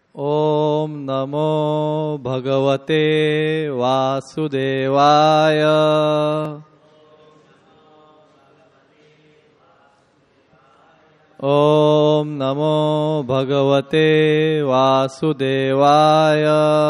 ओम नमो भगवते वासुदेवाय। ओम नमो भगवते वासुदेवाय।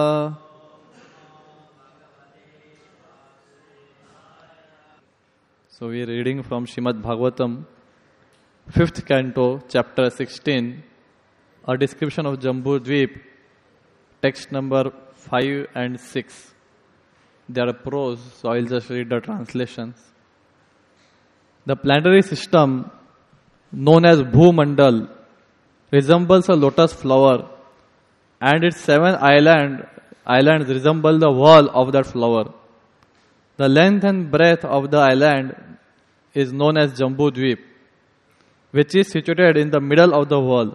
So we are reading from Srimad Bhagavatam, 5th canto, chapter 16, a description of Jambu Dweep, text number 5 and 6. They are prose, so I will just read the translations. The planetary system, known as Bhumandal, resembles a lotus flower, and its 7 islands resemble the wall of that flower. The length and breadth of the island is known as Jambu Dweep, which is situated in the middle of the world.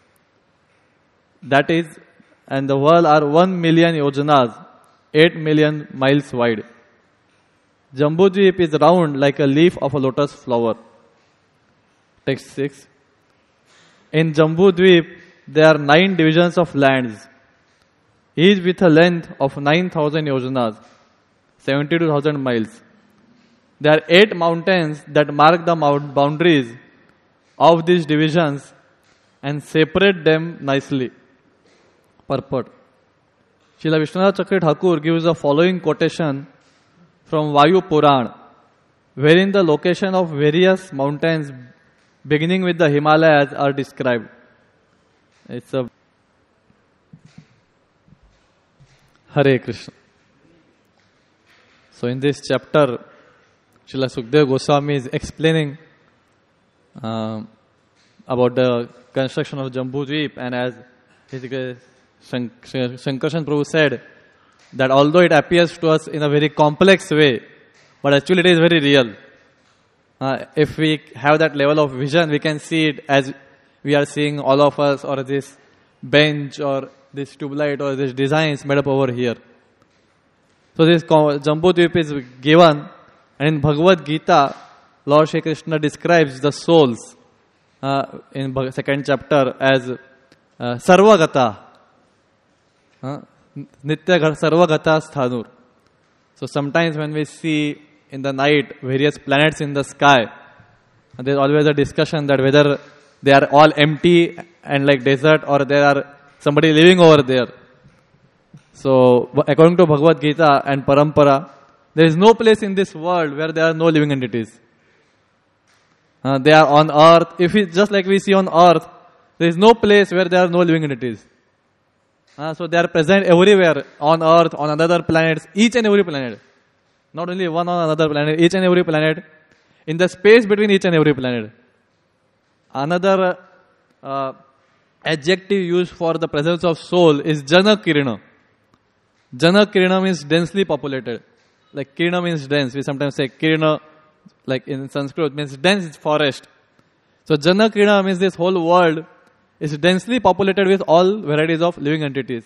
That is, and the world are 1 million yojanas, 8 million miles wide. Jambu Dweep is round like a leaf of a lotus flower. Text 6. In Jambu Dweep, there are 9 divisions of lands, each with a length of 9,000 yojanas, 72,000 miles. There are 8 mountains that mark the boundaries of these divisions and separate them nicely. Purport. Srila Vishwanath Chakra Thakur gives the following quotation from Vayu Puran, wherein the location of various mountains beginning with the Himalayas are described. It's a Hare Krishna. So in this chapter, Srila Sukadeva Goswami is explaining about the construction of Jambu Dweep, and as Shankarshan Prabhu said, that although it appears to us in a very complex way, but actually it is very real. If we have that level of vision, we can see it as we are seeing all of us, or this bench, or this tube light, or this designs made up over here. So this Jambu Dweep is given, and in Bhagavad Gita, Lord Shri Krishna describes the souls in 2nd chapter as Sarvagata. Nitya Sarvagata Sthanur. So sometimes when we see in the night various planets in the sky, there is always a discussion that whether they are all empty and like desert, or there are somebody living over there. So according to Bhagavad Gita and Parampara, there is no place in this world where there are no living entities. They are on earth. If it's just like we see on earth, there is no place where there are no living entities. So they are present everywhere, on earth, on other planets, each and every planet. Not only one on another planet, each and every planet, in the space between each and every planet. Another adjective used for the presence of soul is Jana Kirina. Jana Kirina means densely populated. Like Kirina means dense. We sometimes say Kirina, like in Sanskrit, means dense forest. So Jana Kirina means this whole world is densely populated with all varieties of living entities.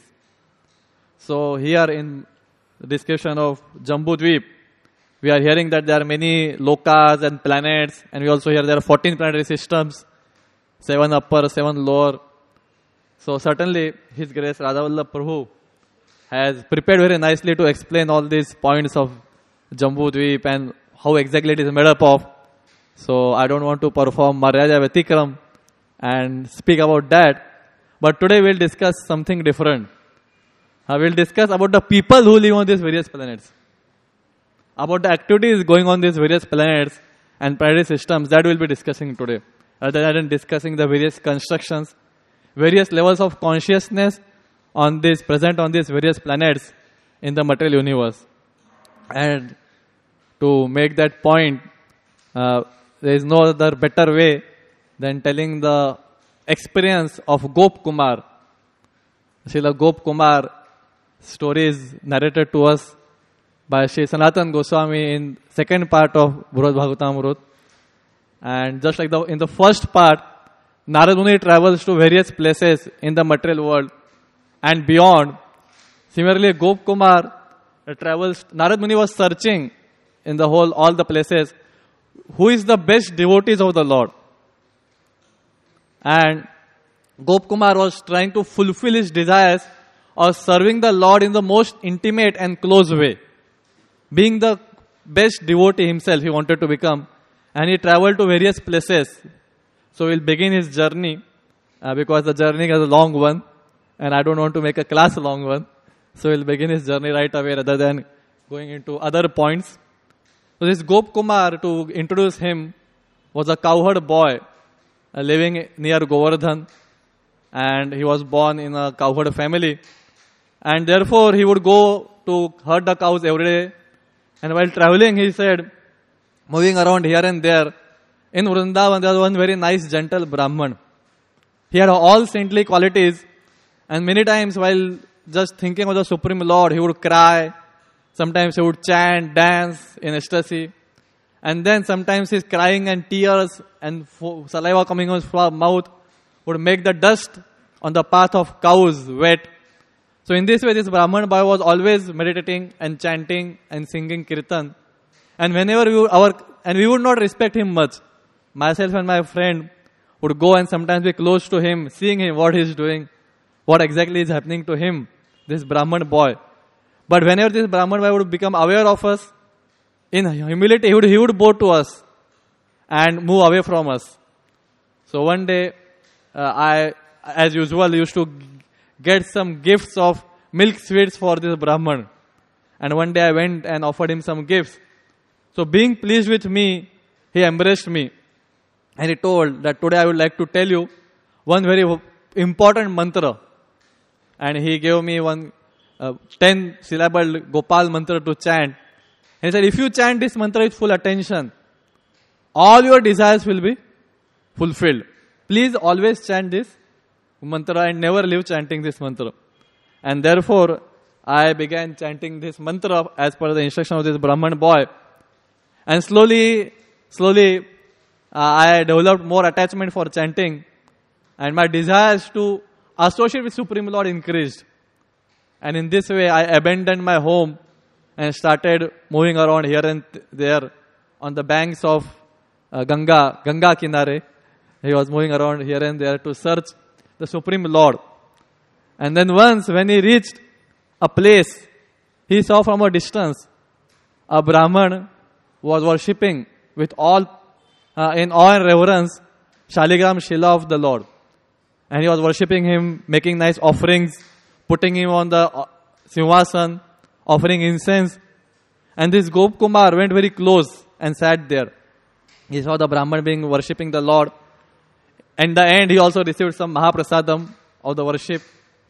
So here in the description of Jambu Dweep, we are hearing that there are many lokas and planets, and we also hear there are 14 planetary systems, 7 upper, 7 lower. So certainly His Grace Radhavallabh Prabhu has prepared very nicely to explain all these points of Jambu Dweep and how exactly it is made up of. So I don't want to perform Maryada Vatikram and speak about that. But today we'll discuss something different. We'll discuss about the people who live on these various planets. About the activities going on these various planets and planetary systems, that we'll be discussing today. Rather than discussing the various constructions, various levels of consciousness present on these various planets in the material universe. And to make that point, there is no other better way than telling the experience of Gop Kumar. Srila Gop Kumar story is narrated to us by Sri Sanatan Goswami in 2nd part of Brihad Bhagavatamrut. And just like in the first part, Narad Muni travels to various places in the material world and beyond. Similarly, Gop Kumar travels. Narad Muni was searching in the all the places, who is the best devotees of the Lord. And Gop Kumar was trying to fulfill his desires of serving the Lord in the most intimate and close way. Being the best devotee himself, he wanted to become. And he traveled to various places. So we'll begin his journey because the journey is a long one. And I don't want to make a class long one. So we'll begin his journey right away rather than going into other points. So this Gop Kumar, to introduce him, was a cowherd boy living near Govardhan. And he was born in a cowherd family. And therefore he would go to herd the cows every day. And while traveling, he said, moving around here and there, in Vrindavan there was one very nice gentle Brahman. He had all saintly qualities. And many times while just thinking of the Supreme Lord, he would cry. Sometimes he would chant, dance in ecstasy. And then sometimes his crying and tears and saliva coming out from his mouth would make the dust on the path of cows wet. So in this way, this Brahman boy was always meditating and chanting and singing kirtan. And whenever we would not respect him much. Myself and my friend would go and sometimes be close to him, seeing him, what he is doing, what exactly is happening to him, this Brahman boy. But whenever this Brahman boy would become aware of us, in humility, he would bow to us and move away from us. So one day, I, as usual, used to get some gifts of milk sweets for this Brahman. And one day I went and offered him some gifts. So being pleased with me, he embraced me. And he told that today I would like to tell you one very important mantra. And he gave me one 10 syllable Gopal mantra to chant. He said, if you chant this mantra with full attention, all your desires will be fulfilled. Please always chant this mantra and never leave chanting this mantra. And therefore, I began chanting this mantra as per the instruction of this Brahman boy. And slowly, I developed more attachment for chanting. And my desires to associate with Supreme Lord increased. And in this way, I abandoned my home and started moving around here and there on the banks of Ganga Kinare. He was moving around here and there to search the Supreme Lord. And then once when he reached a place, he saw from a distance a Brahman was worshipping with all in awe and reverence Shaligram Shila of the Lord. And he was worshipping him, making nice offerings, putting him on the Simhasan, offering incense. And this Gop Kumar went very close and sat there. He saw the Brahman being worshipping the Lord. And in the end, he also received some Mahaprasadam of the worship.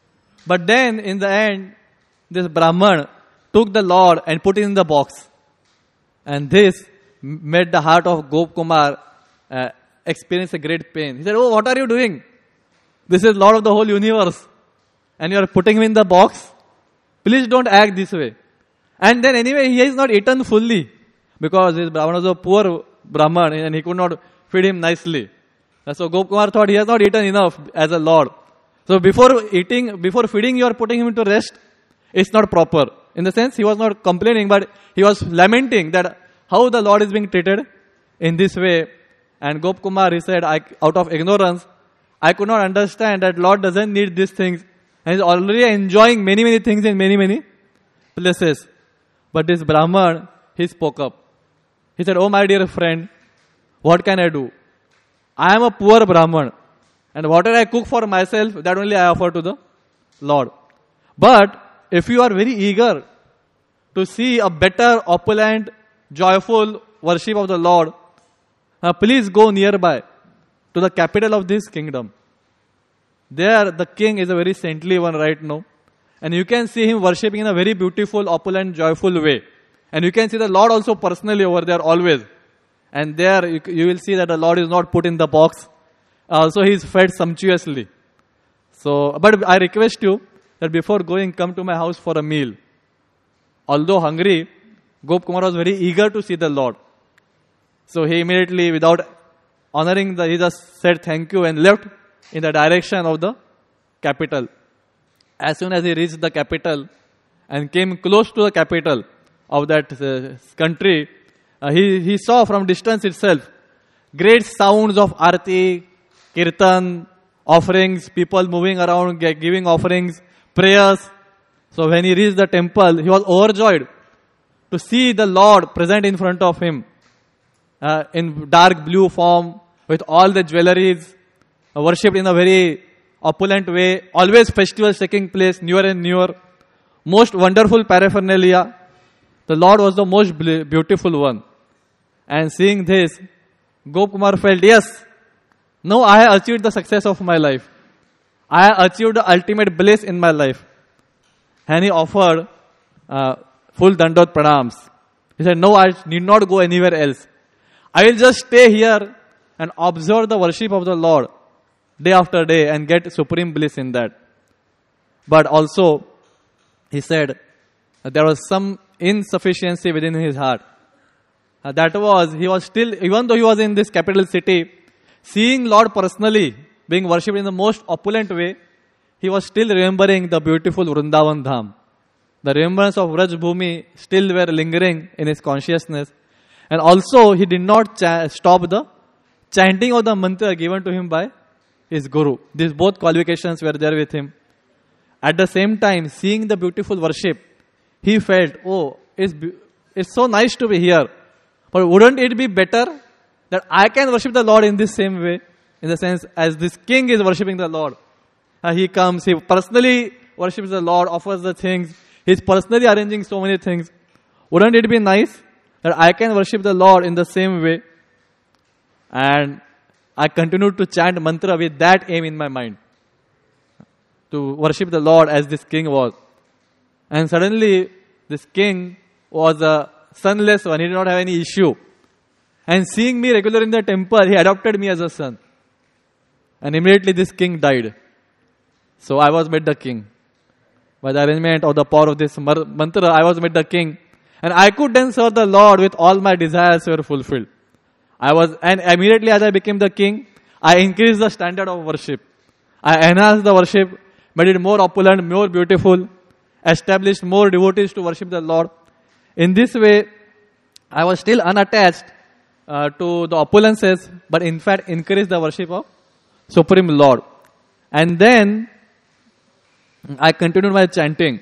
But then, in the end, this Brahman took the Lord and put it in the box. And this made the heart of Gop Kumar experience a great pain. He said, oh, what are you doing? This is Lord of the whole universe. And you are putting him in the box? Please don't act this way. And then anyway, he has not eaten fully. Because this Brahman was a poor Brahman and he could not feed him nicely. So Gop Kumar thought he has not eaten enough as a Lord. So before feeding, you are putting him to rest. It's not proper. In the sense, he was not complaining, but he was lamenting that how the Lord is being treated in this way. And Gop Kumar, he said, out of ignorance, I could not understand that Lord doesn't need these things. And he's already enjoying many things in many places. But this Brahman, he spoke up. He said, oh my dear friend, what can I do? I am a poor Brahman. And whatever I cook for myself, that only I offer to the Lord. But if you are very eager to see a better, opulent, joyful worship of the Lord, please go nearby to the capital of this kingdom. There, the king is a very saintly one right now. And you can see him worshipping in a very beautiful, opulent, joyful way. And you can see the Lord also personally over there always. And there you will see that the Lord is not put in the box. Also he is fed sumptuously. So, but I request you that before going, come to my house for a meal. Although hungry, Gop Kumar was very eager to see the Lord. So he immediately, without honoring he just said thank you and left in the direction of the capital. As soon as he reached the capital and came close to the capital of that country, he saw from distance itself great sounds of arti, kirtan, offerings, people moving around, giving offerings, prayers. So when he reached the temple, he was overjoyed to see the Lord present in front of him in dark blue form with all the jewelries, worshipped in a very opulent way, always festivals taking place newer and newer, most wonderful paraphernalia. The Lord was the most beautiful one. And seeing this, Gopkumar felt, yes, now I have achieved the success of my life. I have achieved the ultimate bliss in my life. And he offered full Dandot Pranams. He said, no, I need not go anywhere else. I will just stay here and observe the worship of the Lord day after day and get supreme bliss in that. But also, he said, there was some insufficiency within his heart. That was, he was still, even though he was in this capital city, seeing Lord personally being worshipped in the most opulent way, he was still remembering the beautiful Vrindavan Dham. The remembrance of Vraj Bhumi still were lingering in his consciousness. And also, he did not stop the chanting of the mantra given to him by his Guru. These both qualifications were there with him. At the same time, seeing the beautiful worship, he felt, oh, it's so nice to be here. But wouldn't it be better that I can worship the Lord in this same way? In the sense, as this king is worshipping the Lord. He comes, he personally worships the Lord, offers the things. He's personally arranging so many things. Wouldn't it be nice that I can worship the Lord in the same way? And I continued to chant mantra with that aim in my mind. To worship the Lord as this king was. And suddenly, this king was a sonless one. He did not have any issue. And seeing me regular in the temple, he adopted me as a son. And immediately this king died. So I was made the king. By the arrangement of the power of this mantra, I was made the king. And I could then serve the Lord with all my desires were fulfilled. And immediately as I became the king, I increased the standard of worship. I enhanced the worship, made it more opulent, more beautiful, established more devotees to worship the Lord. In this way, I was still unattached to the opulences, but in fact increased the worship of Supreme Lord. And then I continued my chanting.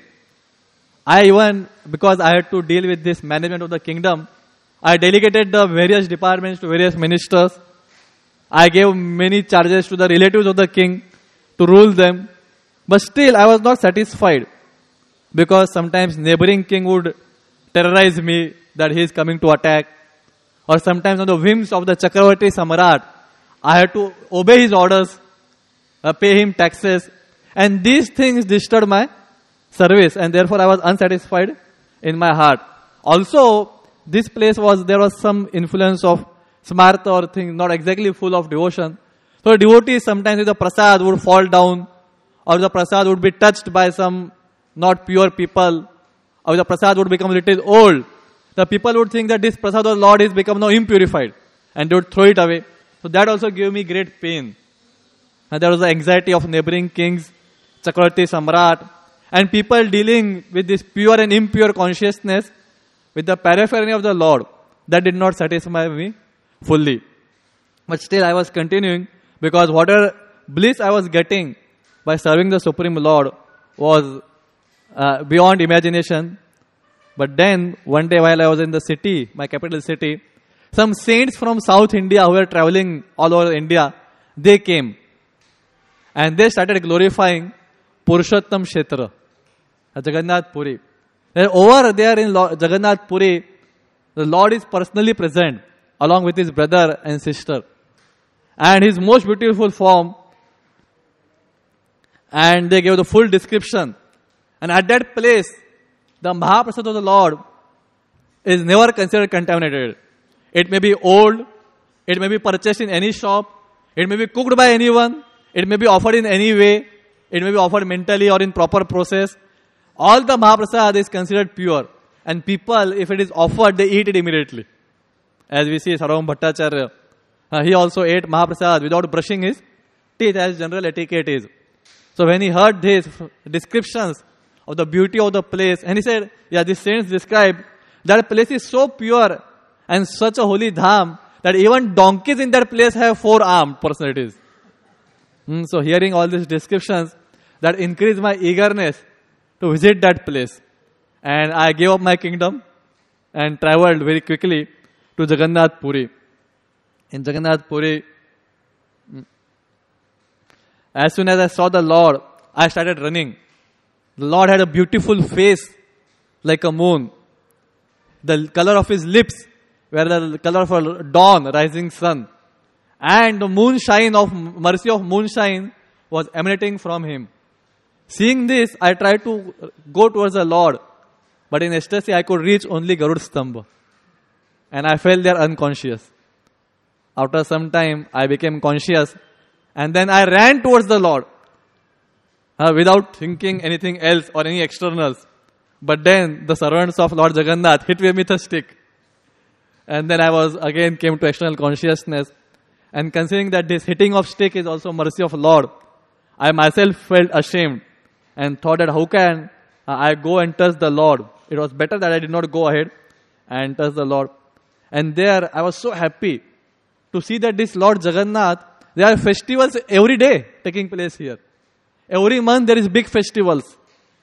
Because I had to deal with this management of the kingdom, I delegated the various departments to various ministers. I gave many charges to the relatives of the king to rule them. But still, I was not satisfied. Because sometimes neighboring king would terrorize me that he is coming to attack. Or sometimes on the whims of the Chakravarti Samrat, I had to obey his orders, pay him taxes. And these things disturbed my service. And therefore, I was unsatisfied in my heart. Also, this place there was some influence of smarta or things, not exactly full of devotion. So devotees sometimes if the prasad would fall down, or the prasad would be touched by some not pure people, or the prasad would become a little old, the people would think that this prasad of the Lord is become now impurified, and they would throw it away. So that also gave me great pain. And there was the anxiety of neighboring kings, Chakravarti Samrat, and people dealing with this pure and impure consciousness with the paraphernalia of the Lord. That did not satisfy me fully. But still I was continuing because whatever bliss I was getting by serving the Supreme Lord was beyond imagination. But then one day while I was in the city, my capital city, some saints from South India who were traveling all over India, they came. And they started glorifying Purushottam Kshetra, Jagannath Puri. And over there in Jagannath Puri, the Lord is personally present along with his brother and sister. And his most beautiful form. And they gave the full description. And at that place, the Mahaprasad of the Lord is never considered contaminated. It may be old, it may be purchased in any shop, it may be cooked by anyone, it may be offered in any way, it may be offered mentally or in proper process. All the Mahaprasad is considered pure. And people, if it is offered, they eat it immediately. As we see Sarvam Bhattacharya, he also ate Mahaprasad without brushing his teeth as general etiquette is. So when he heard these descriptions of the beauty of the place, and he said, yeah, these saints describe that place is so pure and such a holy dham that even donkeys in that place have 4 armed personalities. So hearing all these descriptions, that increased my eagerness to visit that place. And I gave up my kingdom and traveled very quickly to Jagannath Puri. In Jagannath Puri, as soon as I saw the Lord, I started running. The Lord had a beautiful face like a moon. The color of his lips were the color of a dawn, rising sun. And the moonshine of mercy of moonshine was emanating from him. Seeing this, I tried to go towards the Lord. But in ecstasy, I could reach only Garud Stambha. And I fell there unconscious. After some time, I became conscious. And then I ran towards the Lord. Without thinking anything else or any externals. But then the servants of Lord Jagannath hit me with a stick. And then I came to external consciousness. And considering that this hitting of stick is also mercy of Lord, I myself felt ashamed and thought that how can I go and touch the Lord? It was better that I did not go ahead and touch the Lord. And there I was so happy to see that this Lord Jagannath, there are festivals every day taking place here. Every month there is big festivals.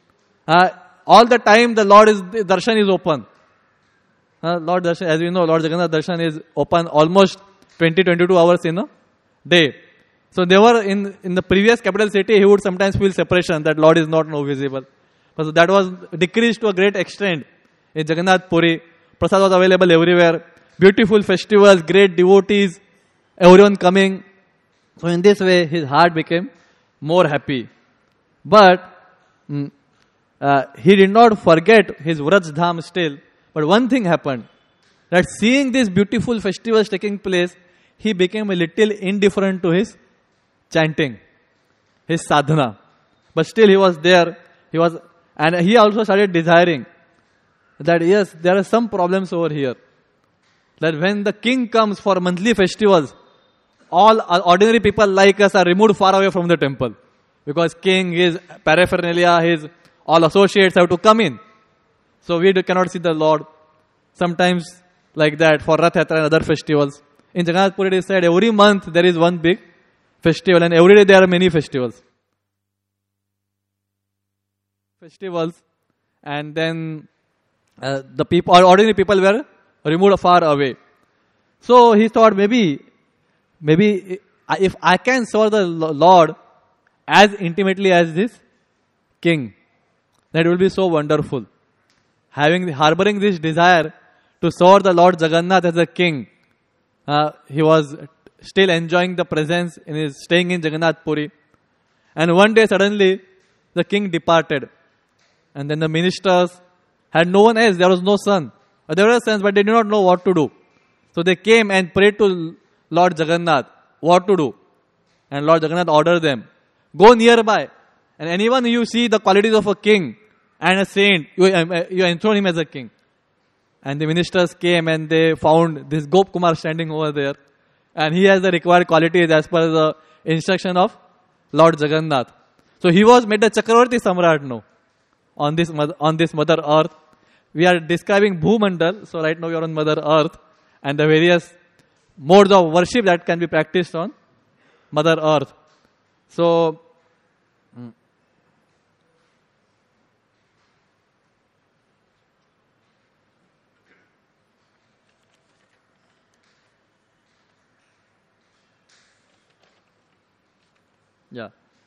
All the time the darshan is open. Lord Darshan, as we know, Lord Jagannath Darshan is open almost 20-22 hours in a day. So they were in the previous capital city, he would sometimes feel separation, that Lord is not now visible. But that was decreased to a great extent. In Jagannath Puri, prasad was available everywhere. Beautiful festivals, great devotees, everyone coming. So in this way, his heart became more happy. But he did not forget his Vraj Dham still. But one thing happened, that seeing these beautiful festivals taking place, he became a little indifferent to his chanting, his sadhana. But still he was there. And he also started desiring that yes, there are some problems over here. That when the king comes for monthly festivals, all ordinary people like us are removed far away from the temple. Because king, his paraphernalia, his all associates have to come in. So we cannot see the Lord. Sometimes like that for Rath Yatra and other festivals. In Jagannath Puri it is said every month there is one big festival and every day there are many festivals. And then the people, ordinary people were removed far away. So he thought maybe if I can serve the Lord as intimately as this king, that will be so wonderful. Harboring this desire to serve the Lord Jagannath as a king, he was still enjoying the presence staying in Jagannath Puri. And one day suddenly the king departed. And then the ministers had no one else. There was no son. There were sons, but they did not know what to do. So they came and prayed to Lord Jagannath what to do. And Lord Jagannath ordered them, go nearby. And anyone you see the qualities of a king and a saint, you enthrone him as a king. And the ministers came and they found this Gop Kumar standing over there. And he has the required qualities as per the instruction of Lord Jagannath. So he was made a Chakravarti Samrat now on this Mother Earth. We are describing Bhumandal. So right now we are on Mother Earth. And the various modes of worship that can be practiced on Mother Earth. So yeah.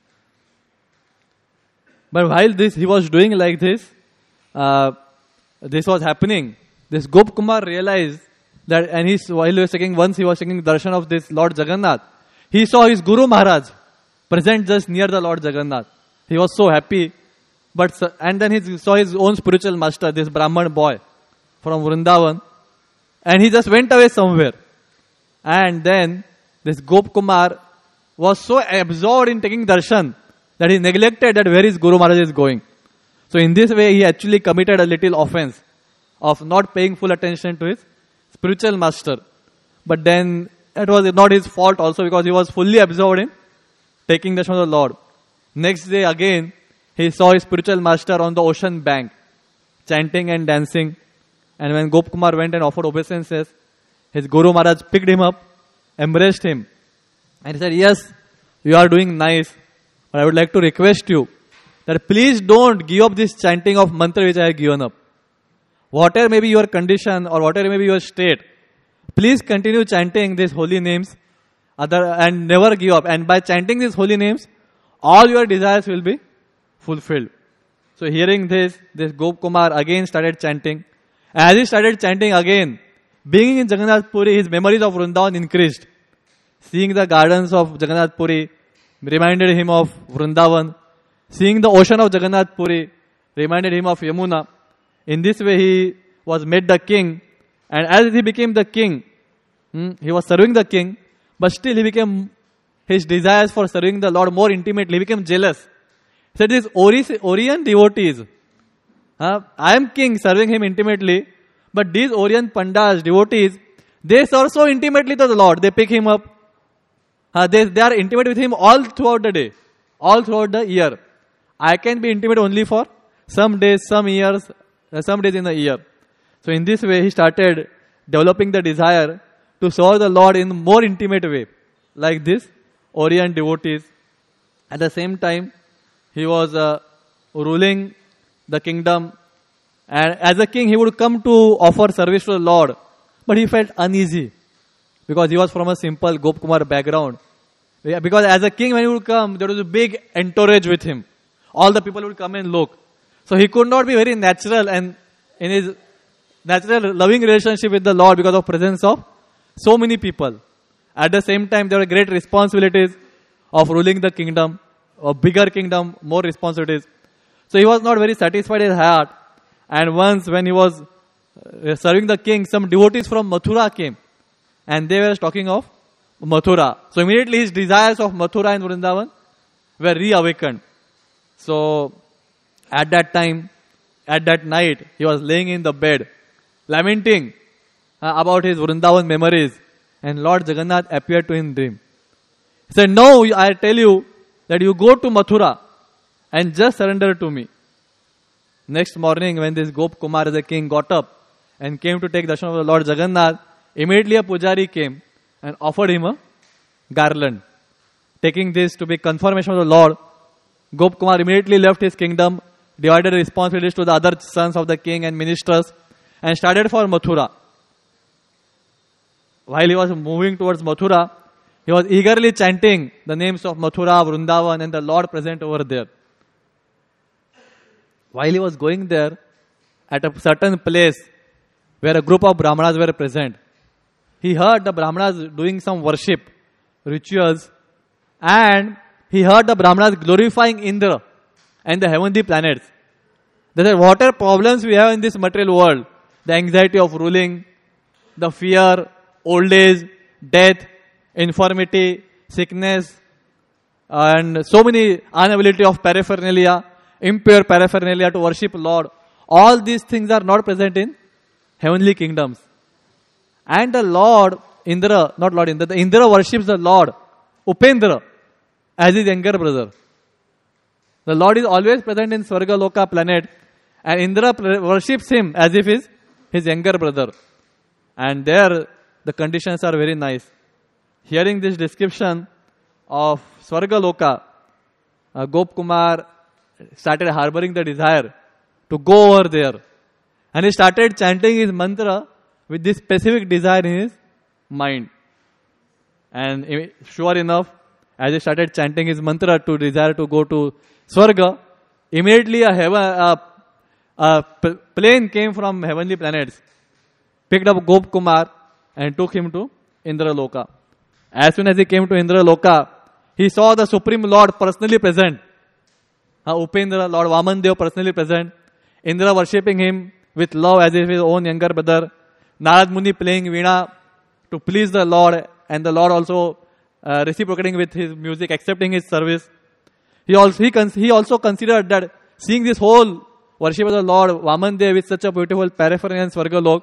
But while he was doing like this, this was happening. This Gop Kumar realized that, and while he was taking darshan of this Lord Jagannath, he saw his Guru Maharaj present just near the Lord Jagannath. He was so happy. And then he saw his own spiritual master, this Brahman boy from Vrindavan, and he just went away somewhere. And then this Gop Kumar was so absorbed in taking darshan that he neglected that where his Guru Maharaj is going. So in this way, he actually committed a little offense of not paying full attention to his spiritual master. But then it was not his fault also, because he was fully absorbed in taking darshan of the Lord. Next day again, he saw his spiritual master on the ocean bank, chanting and dancing. And when Gop Kumar went and offered obeisances, his Guru Maharaj picked him up, embraced him. And he said, yes, you are doing nice, but I would like to request you that please don't give up this chanting of mantra which I have given up. Whatever may be your condition or whatever may be your state, please continue chanting these holy names and never give up. And by chanting these holy names, all your desires will be fulfilled. So hearing this Gop Kumar again started chanting. As he started chanting again, being in Jagannath Puri, his memories of Vrindavan increased. Seeing the gardens of Jagannath Puri reminded him of Vrindavan. Seeing the ocean of Jagannath Puri reminded him of Yamuna. In this way, he was made the king. And as he became the king, he was serving the king, but still he became, his desires for serving the Lord more intimately, he became jealous. He said, these Orient devotees, I am king serving him intimately, but these Orient Pandas, devotees, they serve so intimately to the Lord. They pick him up. They are intimate with him all throughout the day, all throughout the year. I can be intimate only for some days, some years, some days in the year. So in this way, he started developing the desire to serve the Lord in a more intimate way, like this Orient devotees. At the same time, he was ruling the kingdom, and as a king, he would come to offer service to the Lord, but he felt uneasy because he was from a simple Gop Kumar background. Because as a king, when he would come, there was a big entourage with him. All the people would come and look. So he could not be very natural and in his natural loving relationship with the Lord because of presence of so many people. At the same time, there were great responsibilities of ruling the kingdom, a bigger kingdom, more responsibilities. So he was not very satisfied in his heart. And once when he was serving the king, some devotees from Mathura came. And they were talking of Mathura. So immediately his desires of Mathura and Vrindavan were reawakened. So at that time, at that night, he was laying in the bed, lamenting about his Vrindavan memories. And Lord Jagannath appeared to him in dream. He said, no, I tell you that you go to Mathura and just surrender to me. Next morning, when this Gop Kumar, the king, got up and came to take darshan of the Lord Jagannath, immediately a pujari came and offered him a garland. Taking this to be confirmation of the Lord, Gop Kumar immediately left his kingdom, divided responsibilities to the other sons of the king and ministers, and started for Mathura. While he was moving towards Mathura, he was eagerly chanting the names of Mathura, Vrindavan, and the Lord present over there. While he was going there, at a certain place where a group of Brahmanas were present, he heard the Brahmanas doing some worship, rituals, and he heard the Brahmanas glorifying Indra and the heavenly planets. They said, whatever problems we have in this material world, the anxiety of ruling, the fear, old age, death, infirmity, sickness, and so many inability of paraphernalia, impure paraphernalia to worship Lord. All these things are not present in heavenly kingdoms. And the Lord, Indra, not Lord Indra, the Indra worships the Lord, Upendra, as his younger brother. The Lord is always present in Swarga Loka planet, and Indra worships him as if he's his younger brother. And there, the conditions are very nice. Hearing this description of Swarga Loka, Gop Kumar started harboring the desire to go over there. And he started chanting his mantra with this specific desire in his mind. And sure enough, as he started chanting his mantra to desire to go to Swarga, immediately a plane came from heavenly planets, picked up Gop Kumar and took him to Indra Loka. As soon as he came to Indra Loka, he saw the Supreme Lord personally present. Upendra, Lord Vamandev personally present. Indra worshipping him with love as if his own younger brother. Narad Muni playing Veena to please the Lord, and the Lord also reciprocating with his music, accepting his service. He also considered that seeing this whole worship of the Lord Vamandev with such a beautiful paraphernalia in Swargalok,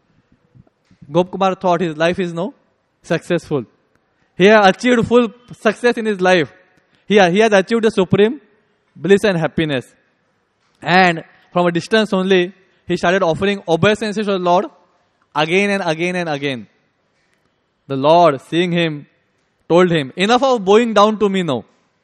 Gop Kumar thought his life is now successful. He has achieved full success in his life. He has achieved the supreme bliss and happiness. And from a distance only, he started offering obeisances to the Lord again and again and again. The Lord, seeing him, told him, enough of bowing down to me now.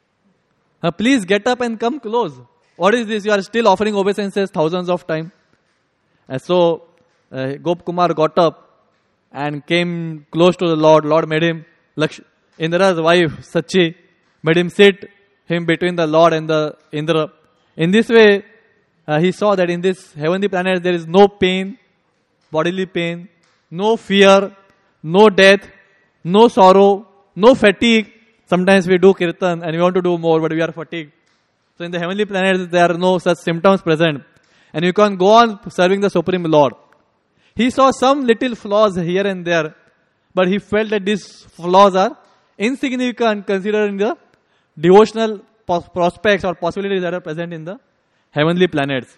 Please get up and come close. What is this? You are still offering obeisances thousands of times. And so Gop Kumar got up and came close to the Lord. Lord made him, Indra's wife, Sachi, made him sit him between the Lord and the Indra. In this way, he saw that in this heavenly planet there is no pain, bodily pain, no fear, no death, no sorrow, no fatigue. Sometimes we do kirtan and we want to do more, but we are fatigued. So in the heavenly planets, there are no such symptoms present. And you can go on serving the Supreme Lord. He saw some little flaws here and there, but he felt that these flaws are insignificant considering the devotional prospects or possibilities that are present in the heavenly planets.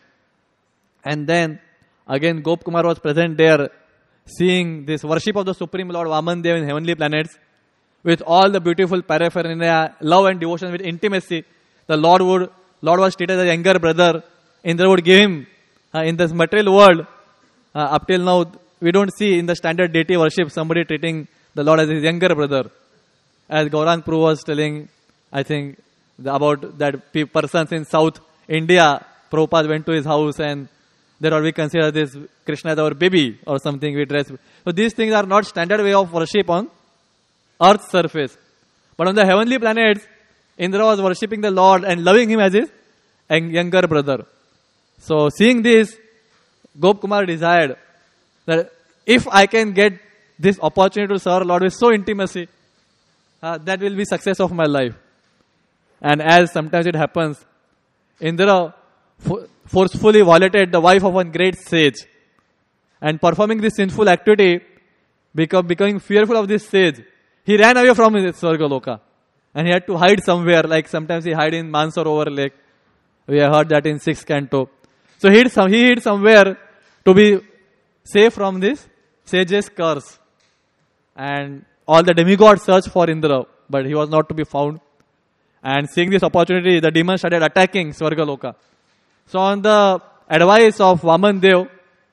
And then, again, Gop Kumar was present there, seeing this worship of the Supreme Lord Vaman Dev in heavenly planets, with all the beautiful paraphernalia, love and devotion with intimacy. The Lord was treated as a younger brother. Indra would give him in this material world. Up till now, we don't see in the standard deity worship somebody treating the Lord as his younger brother. As Gaurang Prabhu was telling, I think, about that persons in South India, Prabhupada went to his house and there we consider this Krishna as our baby or something we dress. So these things are not standard way of worship on earth's surface. But on the heavenly planets, Indra was worshipping the Lord and loving him as his younger brother. So seeing this, Gop Kumar desired that if I can get this opportunity to serve Lord with so intimacy, that will be success of my life. And as sometimes it happens, Indra forcefully violated the wife of one great sage. And performing this sinful activity, becoming fearful of this sage, he ran away from his Swargaloka. And he had to hide somewhere, like sometimes he hid in Mansarovar lake. We have heard that in 6th canto. So he hid somewhere to be safe from this sage's curse. And all the demigods searched for Indra, but he was not to be found. And seeing this opportunity, the demons started attacking Swargaloka. So on the advice of Vaman Dev,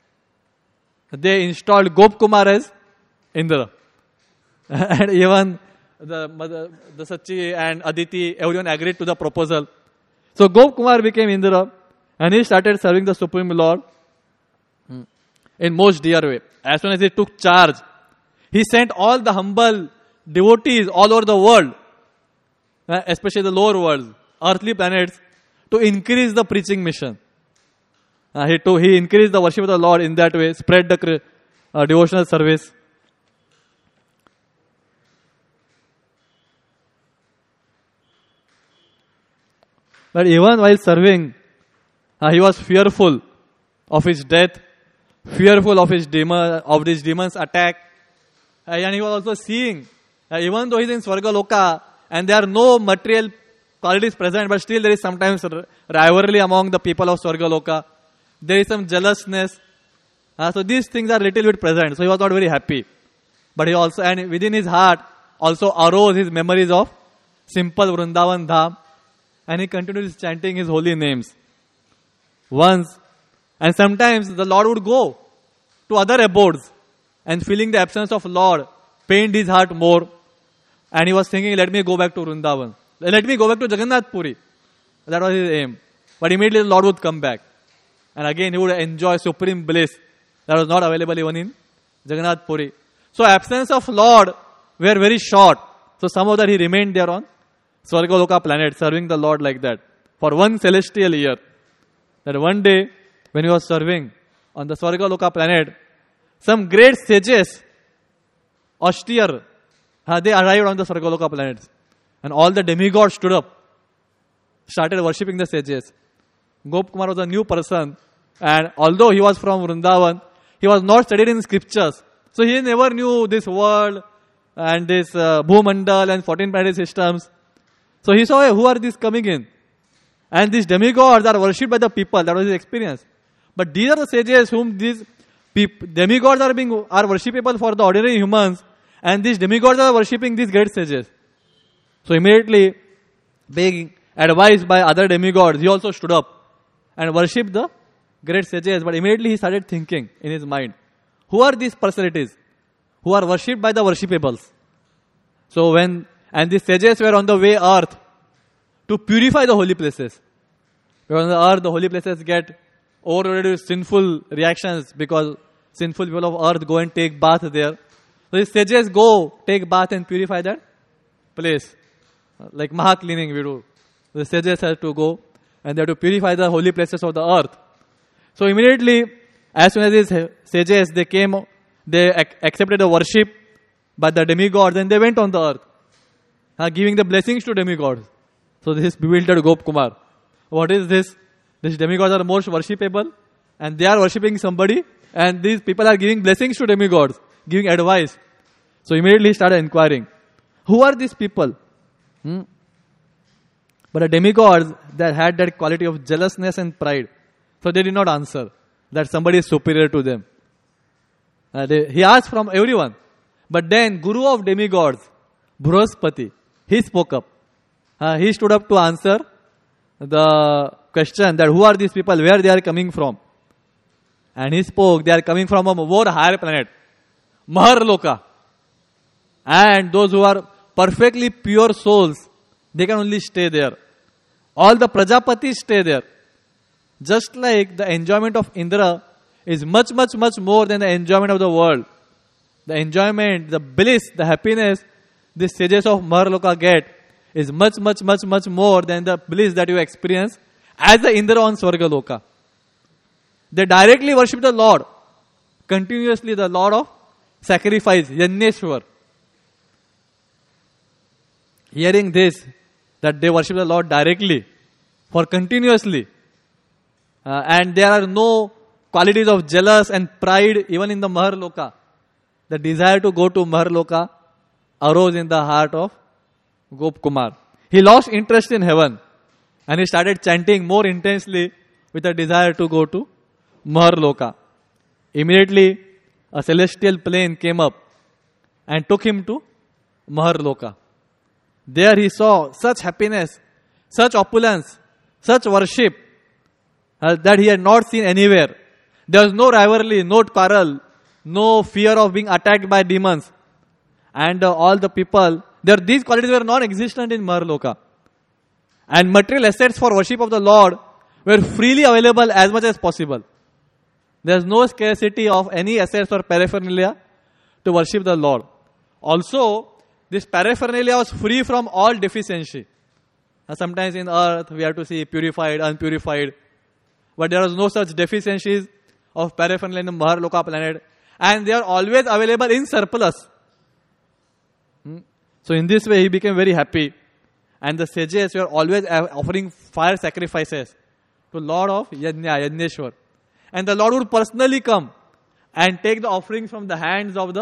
they installed Gop Kumar as Indra. And even the Sachi and Aditi, everyone agreed to the proposal. So Gop Kumar became Indra and he started serving the Supreme Lord in most dear way. As soon as he took charge, he sent all the humble devotees all over the world, especially the lower world, earthly planets, to increase the preaching mission. He increased the worship of the Lord in that way, spread the devotional service. But even while serving, he was fearful of his death, fearful of these demons' attack. And he was also seeing, even though he is in Swargaloka and there are no material qualities present, but still there is sometimes rivalry among the people of Swargaloka. There is some jealousness. So these things are little bit present. So he was not very happy. But he also, and within his heart, also arose his memories of simple Vrindavan Dham. And he continued chanting his holy names. Once, and sometimes the Lord would go to other abodes and feeling the absence of Lord pained his heart more. And he was thinking, let me go back to Vrindavan. Let me go back to Jagannath Puri. That was his aim. But immediately the Lord would come back. And again he would enjoy supreme bliss that was not available even in Jagannath Puri. So absence of Lord were very short. So somehow that he remained there on Swargaloka planet, serving the Lord like that for one celestial year. That one day, when he was serving on the Swargaloka planet, some great sages, austere, they arrived on the Swargaloka planets. And all the demigods stood up, started worshipping the sages. Gop Kumar was a new person, and although he was from Vrindavan, he was not studied in scriptures. So he never knew this world and this Bhumandal and 14 planetary systems. So he saw, hey, who are these coming in? And these demigods are worshipped by the people. That was his experience. But these are the sages whom these demigods are worshipable for the ordinary humans. And these demigods are worshipping these great sages. So immediately, being advised by other demigods, he also stood up and worshipped the great sages. But immediately he started thinking in his mind, who are these personalities who are worshipped by the worshippables? So when And the sages were on the way earth to purify the holy places. Because on the earth, the holy places get overloaded with sinful reactions because sinful people of earth go and take bath there. So the sages go take bath and purify that place. Like Maha cleaning we do. The sages have to go and they have to purify the holy places of the earth. So immediately, as soon as these sages, they came, they accepted the worship by the demigods and they went on the earth, giving the blessings to demigods. So this bewildered Gop Kumar. What is this? These demigods are most worshipable and they are worshipping somebody and these people are giving blessings to demigods, giving advice. So immediately he started inquiring, who are these people? But the demigods that had that quality of jealousness and pride, so they did not answer that somebody is superior to them. He asked from everyone. But then Guru of demigods, Bruhaspati, he spoke up. He stood up to answer the question that who are these people, where they are coming from. And he spoke, they are coming from a more higher planet, Maharloka. And those who are perfectly pure souls, they can only stay there. All the Prajapatis stay there. Just like the enjoyment of Indra is much, much, much more than the enjoyment of the world. The enjoyment, the bliss, the happiness the sages of Maharloka get is much, much, much, much more than the bliss that you experience as the Indra on Swargaloka. They directly worship the Lord, continuously the Lord of sacrifice, Yajneshwar. Hearing this, that they worship the Lord directly, for continuously, and there are no qualities of jealous and pride even in the Maharloka. The desire to go to Maharloka arose in the heart of Gop Kumar. He lost interest in heaven and he started chanting more intensely with a desire to go to Maharloka. Immediately, a celestial plane came up and took him to Maharloka. There he saw such happiness, such opulence, such worship that he had not seen anywhere. There was no rivalry, no quarrel, no fear of being attacked by demons. And all the people, these qualities were non-existent in Maharloka. And material assets for worship of the Lord were freely available as much as possible. There is no scarcity of any assets or paraphernalia to worship the Lord. Also, this paraphernalia was free from all deficiency. Sometimes in earth, we have to see purified, unpurified. But there was no such deficiencies of paraphernalia in the Maharloka planet. And they are always available in surplus. So in this way, he became very happy. And the sages were always offering fire sacrifices to Lord of Yajneshwar. And the Lord would personally come and take the offerings from the hands of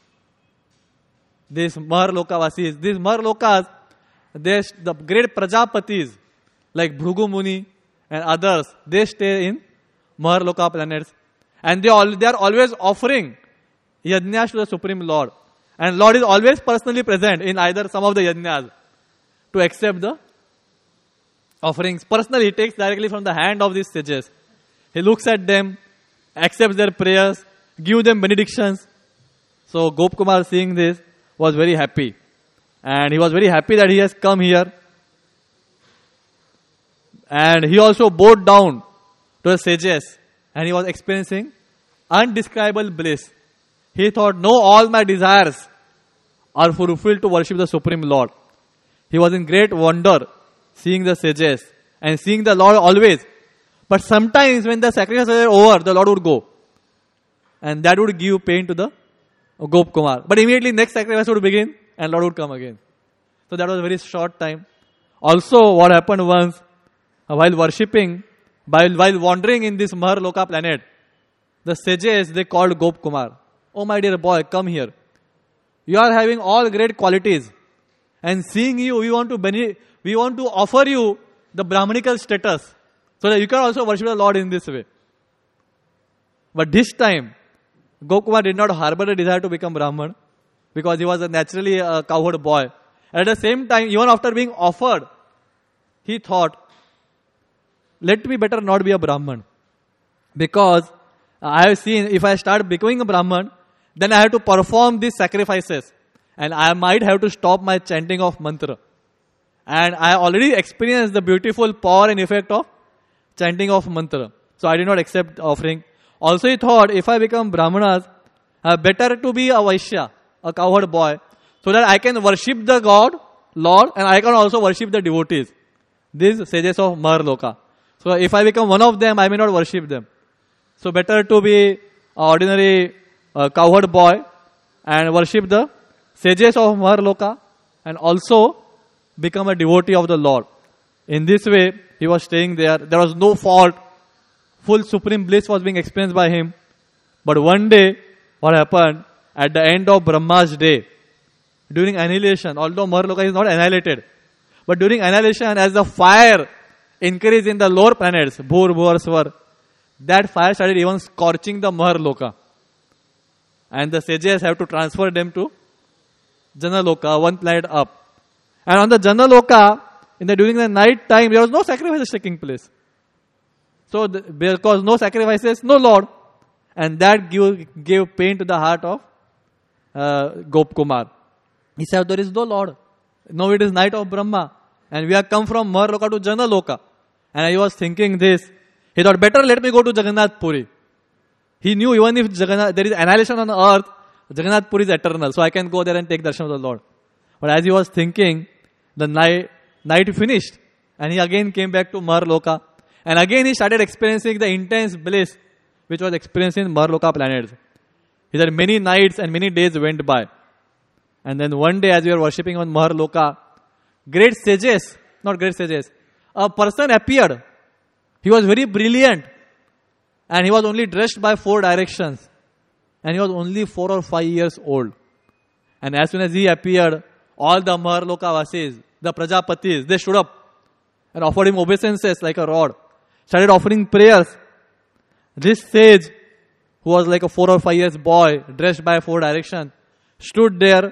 these Maharloka Vasis. These Maharlokas, the great Prajapatis like Bhrugu Muni and others, they stay in Maharloka planets. And they are always offering yajnas to the Supreme Lord. And Lord is always personally present in either some of the yajnas to accept the offerings. Personally, he takes directly from the hand of these sages. He looks at them, accepts their prayers, gives them benedictions. So Gop Kumar, seeing this, was very happy. And he was very happy that he has come here. And he also bowed down to the sages. And he was experiencing undescribable bliss. He thought, no, all my desires are fulfilled to worship the Supreme Lord. He was in great wonder seeing the sages and seeing the Lord always. But sometimes when the sacrifices were over, the Lord would go. And that would give pain to the Gop Kumar. But immediately next sacrifice would begin and Lord would come again. So that was a very short time. Also, what happened once, while worshipping, while wandering in this Maharloka planet, the sages, they called Gop Kumar. Oh my dear boy, come here. You are having all great qualities. And seeing you, we want to offer you the Brahmanical status. So that you can also worship the Lord in this way. But this time, Gop Kumar did not harbor the desire to become Brahman. Because he was naturally a cowherd boy. And at the same time, even after being offered, he thought, let me better not be a Brahman. Because I have seen, if I start becoming a Brahman, then I have to perform these sacrifices. and I might have to stop my chanting of mantra. And I already experienced the beautiful power and effect of chanting of mantra. So I did not accept offering. Also he thought, if I become Brahmanas, better to be a Vaishya, a cowherd boy, so that I can worship the God, Lord, and I can also worship the devotees. These sages of Maharloka. So if I become one of them, I may not worship them. So better to be an ordinary cowherd boy and worship the sages of Maharloka and also become a devotee of the Lord. In this way, he was staying there. There was no fault. Full supreme bliss was being experienced by him. But one day, what happened? At the end of Brahma's day, during annihilation, although Maharloka is not annihilated, but during annihilation, as the fire increased in the lower planets, Bhur, Bhuvar, Svar, that fire started even scorching the Maharloka. And the sages have to transfer them to Janaloka, one planet up. And on the Janaloka, during the night time, there was no sacrifices taking place. So, because no sacrifices, no Lord. And that gave pain to the heart of Gop Kumar. He said, there is no Lord. Now it is night of Brahma. And we have come from Maharloka to Janaloka. And he was thinking this. He thought, better let me go to Jagannath Puri. He knew even if there is annihilation on earth, Jagannath Puri is eternal. So I can go there and take darshan of the Lord. But as he was thinking, the night finished. And he again came back to Maharloka. And again he started experiencing the intense bliss which was experienced in Maharloka planets. He said many nights and many days went by. And then one day as we were worshipping on Maharloka, a person appeared. He was very brilliant. And he was only dressed by 4 directions. And he was only 4 or 5 years old. And as soon as he appeared, all the Maharloka Vasis, the Prajapatis, they stood up and offered him obeisances like a rod. Started offering prayers. This sage, who was like a 4 or 5 years boy, dressed by 4 directions, stood there.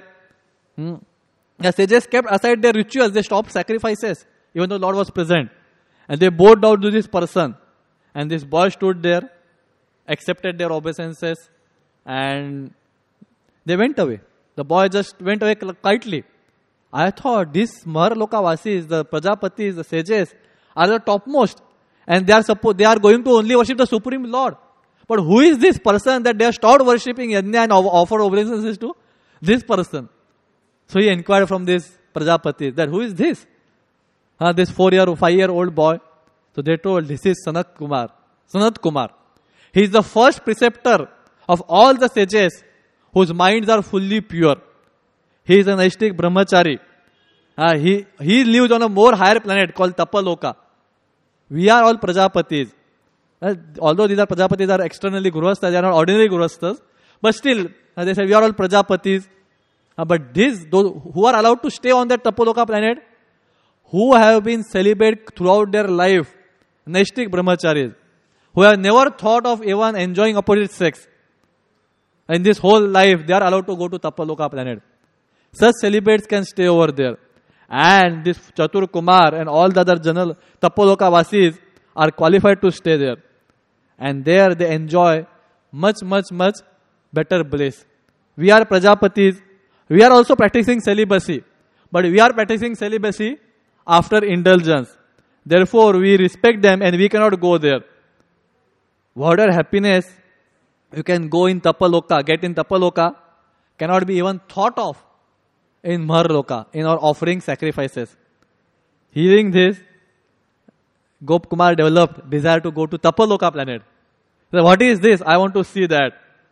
The sages kept aside their rituals. They stopped sacrifices, even though the Lord was present. And they bowed down to this person. And this boy stood there, accepted their obeisances, and they went away. The boy just went away quietly. I thought these Maharloka Vasis, the Prajapatis, the sages, are the topmost. And they are going to only worship the Supreme Lord. But who is this person that they have stopped worshipping Yajna and offered obeisances to? This person. So he inquired from this Prajapati that who is this? This 5-year-old boy. So they told, this is Sanat Kumar. He is the first preceptor of all the sages whose minds are fully pure. He is an Naishtik Brahmachari. He lives on a more higher planet called Tapaloka. We are all Prajapatis. Although these Prajapatis are externally Grihasthas, they are not ordinary Grihasthas. But still, they say we are all Prajapatis. But those who are allowed to stay on that Tapaloka planet, who have been celibate throughout their life, Naishtik Brahmacharis, who have never thought of even enjoying opposite sex. In this whole life, they are allowed to go to Tapaloka planet. Such celibates can stay over there. And this Chatur Kumar and all the other general Tapaloka Vasis are qualified to stay there. And there they enjoy much better bliss. We are Prajapatis. We are also practicing celibacy. But we are practicing celibacy after indulgence. Therefore, we respect them and we cannot go there. Whatever happiness you can go in Tapaloka, get in Tapaloka, cannot be even thought of in Maharloka, in our offering sacrifices. Hearing this, Gop Kumar developed desire to go to Tapaloka planet. So what is this? I want to see that.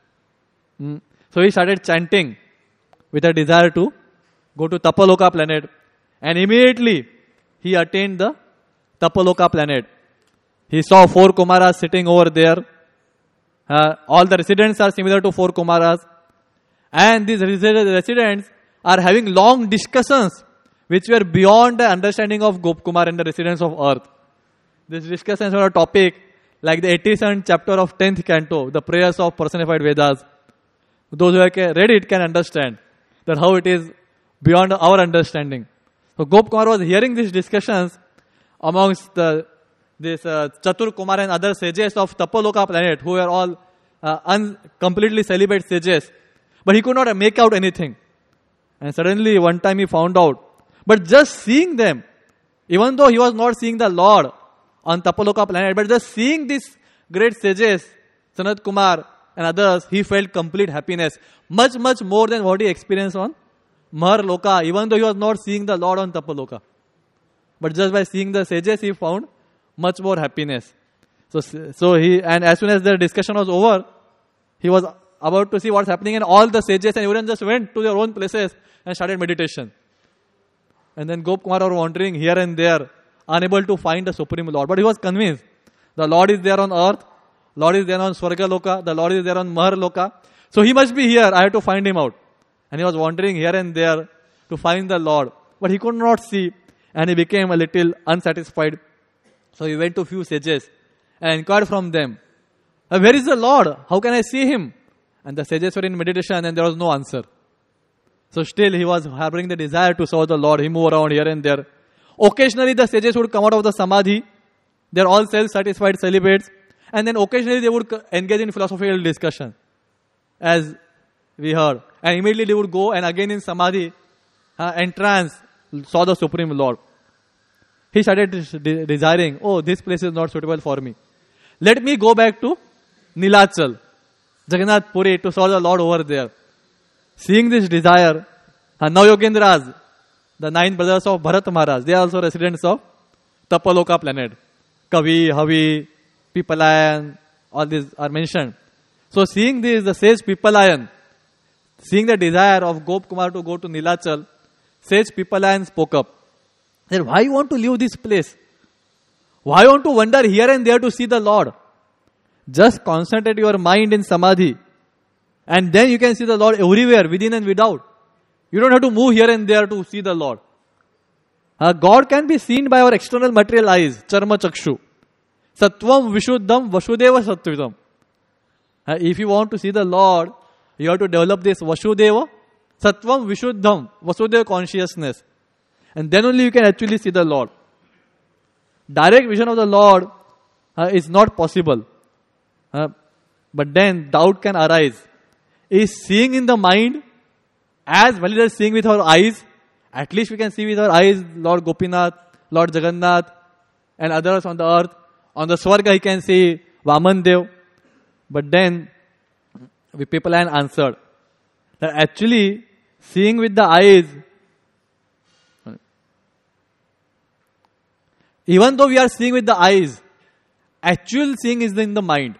So he started chanting with a desire to go to Tapaloka planet. And immediately he attained the Tapaloka planet. He saw 4 Kumaras sitting over there. All the residents are similar to 4 Kumaras. And these residents are having long discussions which were beyond the understanding of Gop Kumar and the residents of earth. These discussions were a topic like the 87th chapter of 10th canto, the prayers of personified Vedas. Those who have read it can understand that how it is beyond our understanding. So Gop Kumar was hearing these discussions amongst this Chatur Kumar and other sages of Tapaloka planet who were all completely celibate sages. But he could not make out anything. And suddenly one time he found out. But just seeing them, even though he was not seeing the Lord on Tapaloka planet, but just seeing these great sages, Sanat Kumar and others, he felt complete happiness. Much, much more than what he experienced on Mahar Loka, even though he was not seeing the Lord on Tapaloka. But just by seeing the sages, he found much more happiness. And as soon as the discussion was over, he was about to see what's happening, and all the sages and everyone just went to their own places and started meditation. And then Gop Kumar were wandering here and there, unable to find the Supreme Lord. But he was convinced the Lord is there on earth, Lord is there on Swarga Loka, the Lord is there on Mahar Loka. So he must be here, I have to find him out. And he was wandering here and there to find the Lord. But he could not see, and he became a little unsatisfied. So he went to few sages and inquired from them, where is the Lord? How can I see him? And the sages were in meditation and there was no answer. So still he was harboring the desire to serve the Lord. He moved around here and there. Occasionally the sages would come out of the samadhi. They are all self-satisfied celibates. And then occasionally they would engage in philosophical discussion, as we heard. And immediately they would go and again in samadhi, entrance, saw the Supreme Lord. He started desiring, this place is not suitable for me. Let me go back to Nilachal, Jagannath Puri, to serve the Lord over there. Seeing this desire, Navayogendras, the 9 brothers of Bharat Maharaj, they are also residents of Tapaloka planet. Kavi, Havi, Pipalayan, all these are mentioned. So seeing this, the sage Pipalayan, seeing the desire of Gop Kumar to go to Nilachal, sage Pipalayan spoke up. He said, why you want to leave this place? Why you want to wander here and there to see the Lord? Just concentrate your mind in samadhi. And then you can see the Lord everywhere, within and without. You don't have to move here and there to see the Lord. God can be seen by our external material eyes, charma chakshu. Sattvam vishuddham vasudeva sattvitam. If you want to see the Lord, you have to develop this vasudeva, sattvam vishuddham, vasudeva consciousness. And then only you can actually see the Lord. Direct vision of the Lord is not possible. But then doubt can arise. Is seeing in the mind as valid as seeing with our eyes? At least we can see with our eyes Lord Gopinath, Lord Jagannath and others on the earth. On the Swarga he can see Vaman Dev. But then people have answered that actually seeing with the eyes, even though we are seeing with the eyes, actual seeing is in the mind.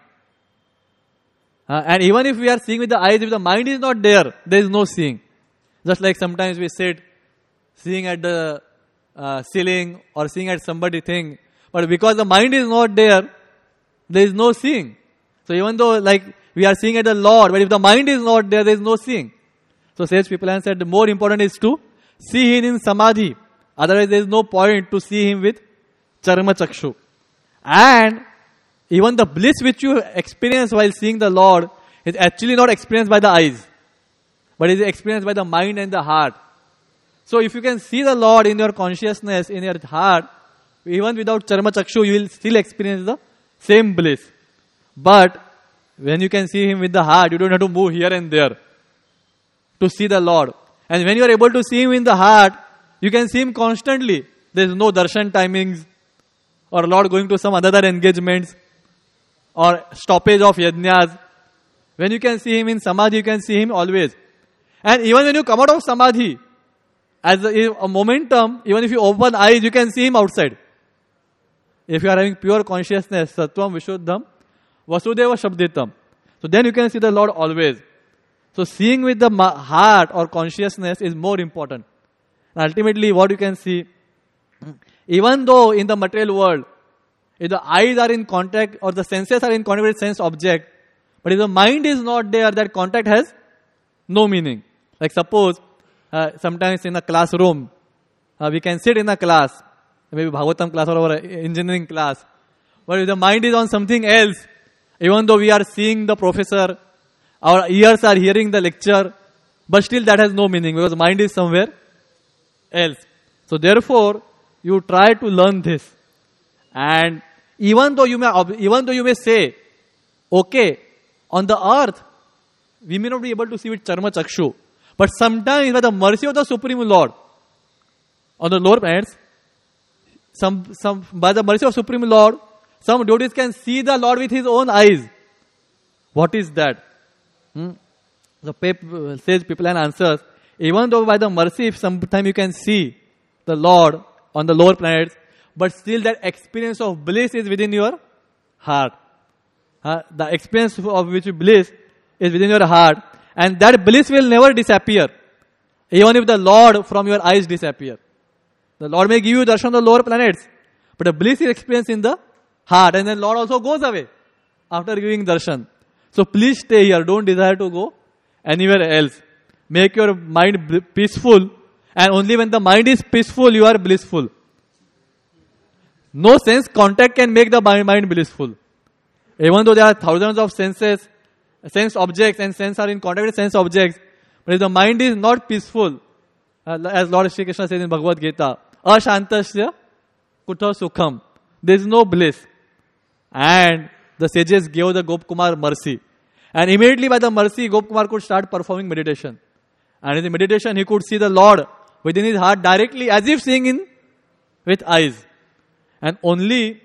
And even if we are seeing with the eyes, if the mind is not there, there is no seeing. Just like sometimes we sit seeing at the ceiling or seeing at somebody thing. But because the mind is not there, there is no seeing. So even though like we are seeing at the Lord, but if the mind is not there, there is no seeing. So sage people have said the more important is to see him in samadhi. Otherwise there is no point to see him with charma chakshu. And even the bliss which you experience while seeing the Lord is actually not experienced by the eyes, but is experienced by the mind and the heart. So if you can see the Lord in your consciousness, in your heart, even without charma chakshu, you will still experience the same bliss. But when you can see him with the heart, you don't have to move here and there to see the Lord. And when you are able to see him in the heart, you can see him constantly. There is no darshan timings or Lord going to some other engagements or stoppage of yajnas. When you can see him in samadhi, you can see him always. And even when you come out of samadhi, as a momentum, even if you open eyes, you can see him outside. If you are having pure consciousness, sattvam vishuddham, vasudeva shabditam. So then you can see the Lord always. So seeing with the heart or consciousness is more important. And ultimately what you can see, even though in the material world, if the eyes are in contact or the senses are in contact with sense object, but if the mind is not there, that contact has no meaning. Like suppose, sometimes in a classroom, we can sit in a class, maybe Bhagavatam class or our engineering class, but if the mind is on something else, even though we are seeing the professor, our ears are hearing the lecture, but still that has no meaning because mind is somewhere else. So therefore, you try to learn this. And even though you may say, okay, on the earth, we may not be able to see with charma chakshu, But sometimes by the mercy of the Supreme Lord, on the lower planets, by the mercy of Supreme Lord, some devotees can see the Lord with his own eyes. What is that? The sage Pippalayan answers, even though by the mercy, if sometime you can see the Lord on the lower planets, but still that experience of bliss is within your heart. The experience of which bliss is within your heart, and that bliss will never disappear, even if the Lord from your eyes disappear. The Lord may give you darshan on the lower planets, but the bliss is experienced in the heart, and then Lord also goes away after giving darshan. So please stay here. Don't desire to go anywhere else. Make your mind peaceful, and only when the mind is peaceful, you are blissful. No sense contact can make the mind blissful. Even though there are thousands of senses, sense objects, and sense are in contact with sense objects, but if the mind is not peaceful, as Lord Shri Krishna says in Bhagavad Gita, ashantasya kutha sukham. There is no bliss. And the sages gave the Gopkumar mercy. And immediately by the mercy, Gopkumar could start performing meditation. And in the meditation, he could see the Lord within his heart directly, as if seeing with eyes. And only,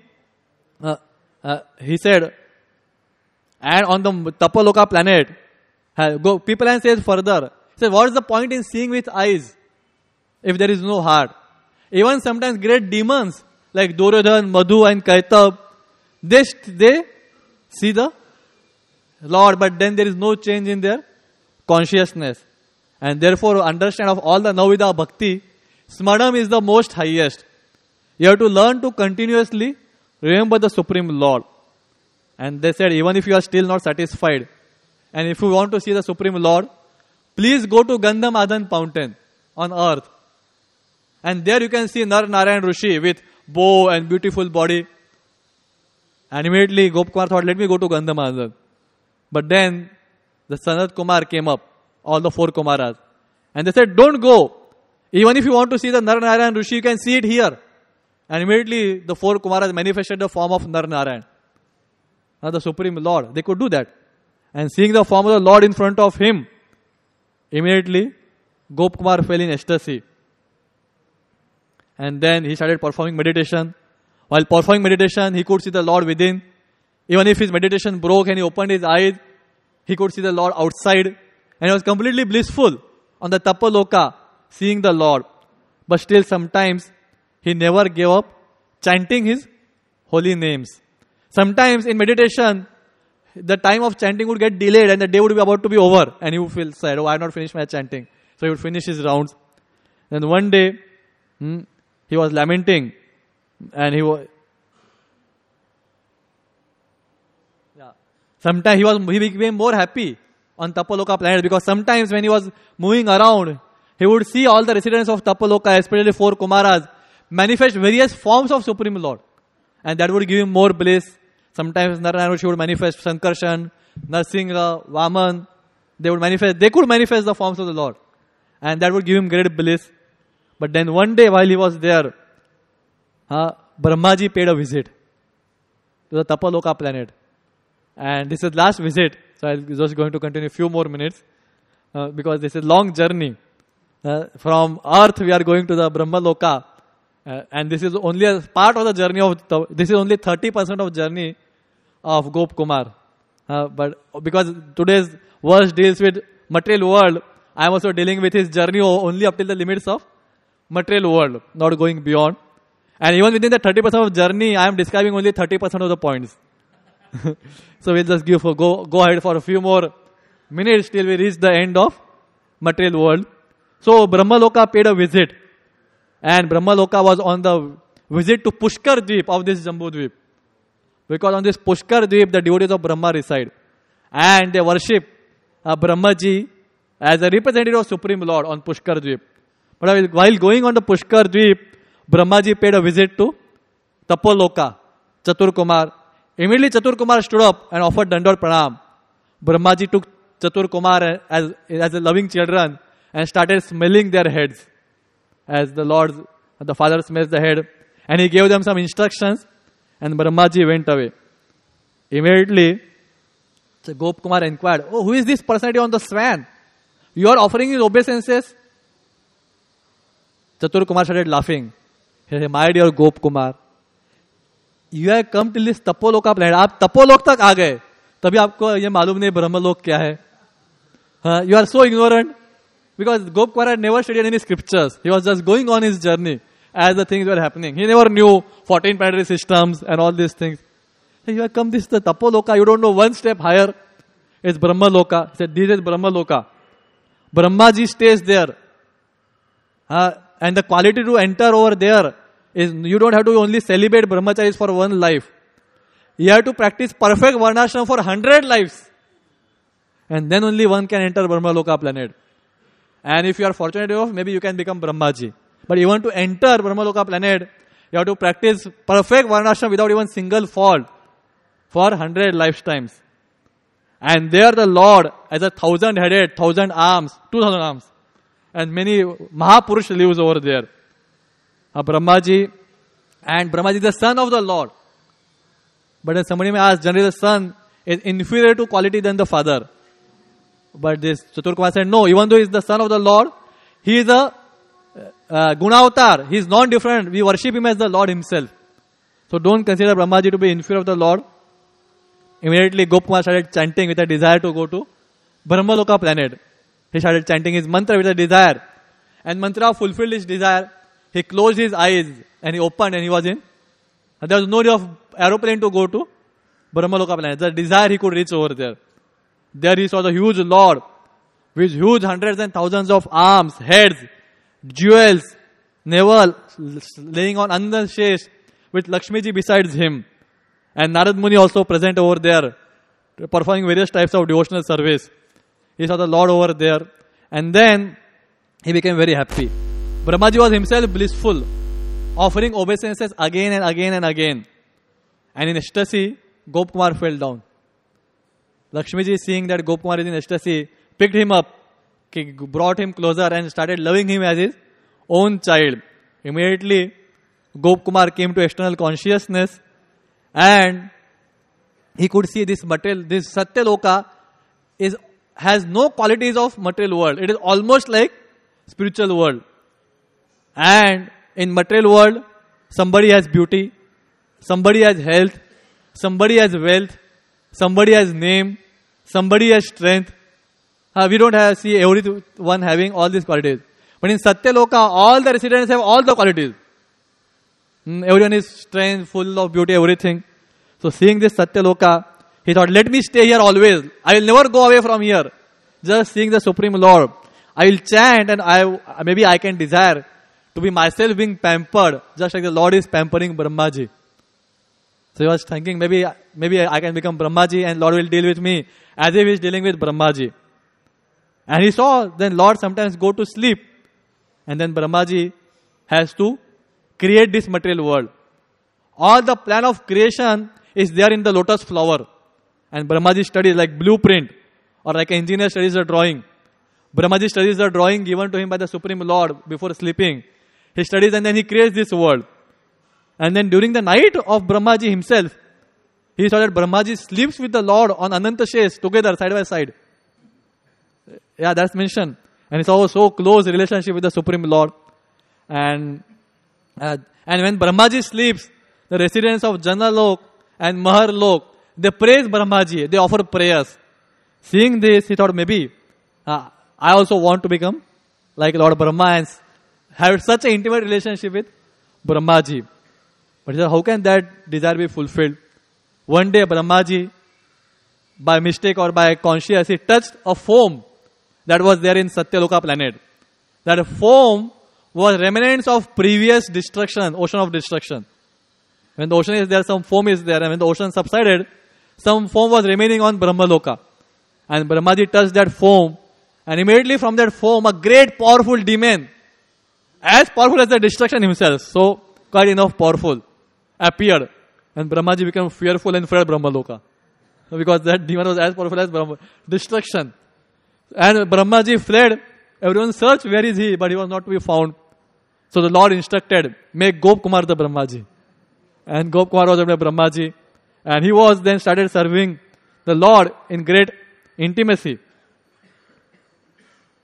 he said, and on the Tapaloka planet, Pippalayan says further, he says, what is the point in seeing with eyes if there is no heart? Even sometimes great demons like Duryodhan, Madhu and Kaitab, they see the Lord, but then there is no change in their consciousness. And therefore, understand of all the Navida Bhakti, Smaranam is the most highest. You have to learn to continuously remember the Supreme Lord. And they said, even if you are still not satisfied, and if you want to see the Supreme Lord, please go to Gandham Adan fountain on earth. And there you can see Nar Narayan Rishi with bow and beautiful body. And immediately Gopkumar thought, let me go to Gandham Adan. But then the Sanat Kumar came up, all the 4 Kumaras. And they said, don't go. Even if you want to see the Nar Narayan Rishi, you can see it here. And immediately the 4 Kumaras manifested the form of Nar Narayan, the Supreme Lord. They could do that. And seeing the form of the Lord in front of him, immediately Gopkumar fell in ecstasy. And then he started performing meditation. While performing meditation, he could see the Lord within. Even if his meditation broke and he opened his eyes, he could see the Lord outside. And he was completely blissful on the Tapaloka, seeing the Lord. But still sometimes, he never gave up chanting his holy names. Sometimes in meditation, the time of chanting would get delayed and the day would be about to be over. And he would feel sad, I have not finished my chanting. So he would finish his rounds. Then one day, he was lamenting. And sometimes he became more happy on Tapaloka planet, because sometimes when he was moving around, he would see all the residents of Tapaloka, especially 4 Kumaras, manifest various forms of Supreme Lord. And that would give him more bliss. Sometimes Narayan would manifest Sankarshan, Narsingha, Vaman. They could manifest the forms of the Lord. And that would give him great bliss. But then one day while he was there, Brahmaji paid a visit to the Tapaloka planet. And this is last visit. So I'm just going to continue a few more minutes. Because this is a long journey. From earth we are going to the Brahmaloka. And this is only a part of the journey this is only 30% of journey of Gopkumar. But because today's verse deals with material world, I am also dealing with his journey only up till the limits of material world, not going beyond. And even within the 30% of journey, I am describing only 30% of the points. So we'll just go ahead for a few more minutes till we reach the end of material world. So Brahmaloka paid a visit. And Brahmaloka was on the visit to Pushkar Dweep of this Jambu Dweep. Because on this Pushkar Dweep, the devotees of Brahma reside. And they worship Brahmaji as a representative of Supreme Lord on Pushkar Dweep. But while going on the Pushkar Dweep, Brahmaji paid a visit to Tapaloka, Chatur Kumar. Immediately Chatur Kumar stood up and offered Dandot Pranam. Brahmaji took Chatur Kumar as a loving children and started smelling their heads. As the father smells the head. And he gave them some instructions. And Brahmaji went away. Immediately, Gopkumar inquired, who is this personality on the swan? You are offering his obeisances. Chatur Kumar started laughing. He said, my dear Gop Kumar, you have come till this Tapoloka planet. आप तपोलोक तक आ गए, तभी आपको ये मालूम नहीं ब्रह्मलोक क्या है. You are so ignorant. Because Gop Kumar had never studied any scriptures. He was just going on his journey as the things were happening. He never knew 14 planetary systems and all these things. Hey, you have come this the Tapoloka. You don't know one step higher. It's Brahmaloka. He said, this is Brahmaloka. Brahmaji stays there. And the quality to enter over there is you don't have to only celebrate brahmacharis for one life. You have to practice perfect varnashram for 100 lives. And then only one can enter Brahmaloka planet. And if you are fortunate enough, maybe you can become Brahmaji. But you want to enter Brahmaloka planet, you have to practice perfect varnashram without even single fault for 100 lifetimes. And there the Lord has 1,000 headed, 1,000 arms, 2,000 arms. And many Mahapurush lives over there. Brahmaji, and Brahmaji is the son of the Lord. But then somebody may ask, generally the son is inferior to quality than the father. But this Chatur Kumar said, no, even though he is the son of the Lord, he is a Gunavatar. He is non-different. We worship him as the Lord himself. So don't consider Brahmaji to be inferior of the Lord. Immediately Gop Kumar started chanting with a desire to go to Brahmaloka planet. He started chanting his mantra with a desire. And mantra fulfilled his desire. He closed his eyes and he opened and he was in. And there was no need of aeroplane to go to Brahmaloka planet. The desire he could reach over there. There he saw the huge Lord with huge hundreds and thousands of arms, heads, jewels, navel laying on Andan Shesh with Lakshmiji besides him. And Narad Muni also present over there, performing various types of devotional service. He saw the Lord over there. And then he became very happy. Brahmaji was himself blissful, offering obeisances again and again and again. And in ecstasy, Gop Kumar fell down. Lakshmiji, seeing that Gop Kumar is in ecstasy, picked him up, brought him closer and started loving him as his own child. Immediately, Gop Kumar came to external consciousness and he could see this material, this Satyaloka has no qualities of material world. It is almost like spiritual world. And in material world, somebody has beauty, somebody has health, somebody has wealth, somebody has name, somebody has strength. We don't see everyone having all these qualities. But in Satyaloka, all the residents have all the qualities. Everyone is strength, full of beauty, everything. So seeing this Satyaloka, he thought, let me stay here always. I will never go away from here. Just seeing the Supreme Lord. I will chant and maybe I can desire to be myself being pampered, just like the Lord is pampering Brahmaji. So he was thinking, maybe I can become Brahmaji and Lord will deal with me as if he is dealing with Brahmaji. And he saw then Lord sometimes go to sleep. And then Brahmaji has to create this material world. All the plan of creation is there in the lotus flower. And Brahmaji studies like blueprint or like an engineer studies a drawing. Brahmaji studies the drawing given to him by the Supreme Lord before sleeping. He studies and then he creates this world. And then during the night of Brahmaji himself, he saw that Brahmaji sleeps with the Lord on Ananta Shesh together side by side. Yeah, that's mentioned. And he saw so close relationship with the Supreme Lord. And when Brahmaji sleeps, the residents of Janalok and Maharlok, they praise Brahmaji. They offer prayers. Seeing this, he thought maybe I also want to become like Lord Brahma and have such an intimate relationship with Brahmaji. But he said, how can that desire be fulfilled? One day Brahmaji, by mistake or by conscience, he touched a foam that was there in Satyaloka planet. That foam was remnants of previous destruction, ocean of destruction. When the ocean is there, some foam is there. And when the ocean subsided, some foam was remaining on Brahmaloka. And Brahmaji touched that foam. And immediately from that foam, a great powerful demon, as powerful as the destruction himself, so quite enough powerful, appeared. And Brahmaji became fearful and fled Brahmaloka. Because that demon was as powerful as destruction. And Brahmaji fled. Everyone searched, where is he? But he was not to be found. So the Lord instructed, make Gop Kumar the Brahmaji. And Gop Kumar was the Brahmaji. And he was then started serving the Lord in great intimacy.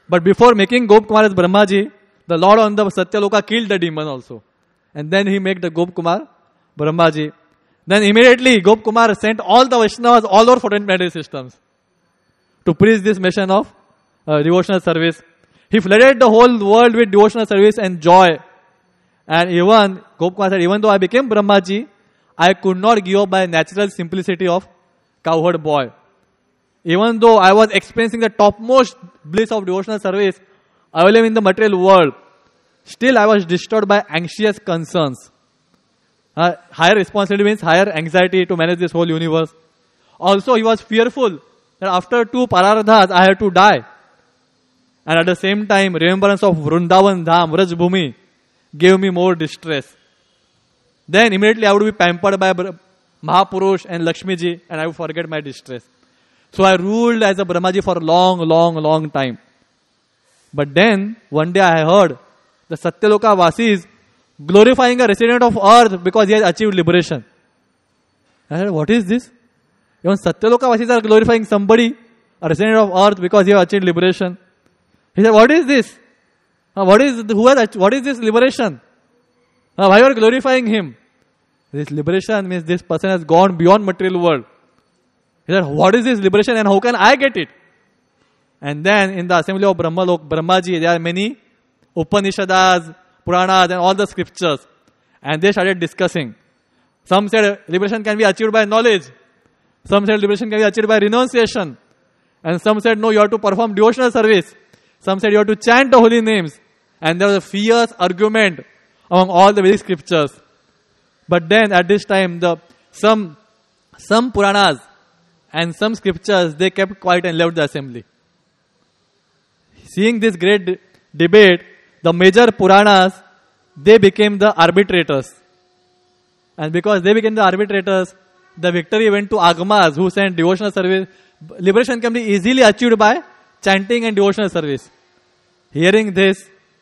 But before making Gop Kumar as Brahmaji, the Lord on the Satyaloka killed the demon also. And then he made the Gop Kumar Brahmaji. Then immediately Gop Kumar sent all the Vaishnavas all over 14 planetary systems to preach this mission of devotional service. He flooded the whole world with devotional service and joy. And even, Gop Kumar said, even though I became Brahmaji, I could not give up my natural simplicity of cowherd boy. Even though I was experiencing the topmost bliss of devotional service, I live in the material world, still I was disturbed by anxious concerns. Higher responsibility means higher anxiety to manage this whole universe. Also, he was fearful that after 2 Parardhas, I had to die. And at the same time, remembrance of Vrindavan Dham, Vraj Bhumi, gave me more distress. Then immediately I would be pampered by Mahapurush and Lakshmi ji, and I would forget my distress. So I ruled as a Brahmaji for a long time. But then, one day I heard the Satyaloka Vasis glorifying a resident of earth because he has achieved liberation. I said, what is this? Even Satyaloka Vasis are glorifying somebody, a resident of earth, because he has achieved liberation. He said, what is this? What is this liberation? Why are you glorifying him? This liberation means this person has gone beyond material world. He said, what is this liberation and how can I get it? And then in the assembly of Brahmaji, there are many Upanishads, Puranas and all the scriptures. And they started discussing. Some said liberation can be achieved by knowledge. Some said liberation can be achieved by renunciation. And some said, no, you have to perform devotional service. Some said you have to chant the holy names. And there was a fierce argument among all the Vedic scriptures. But then at this time, some Puranas and some scriptures, they kept quiet and left the assembly. Seeing this great debate, the major Puranas, they became the arbitrators. And because they became the arbitrators, the victory went to Agamas, who sent devotional service. Liberation can be easily achieved by chanting and devotional service. Hearing this,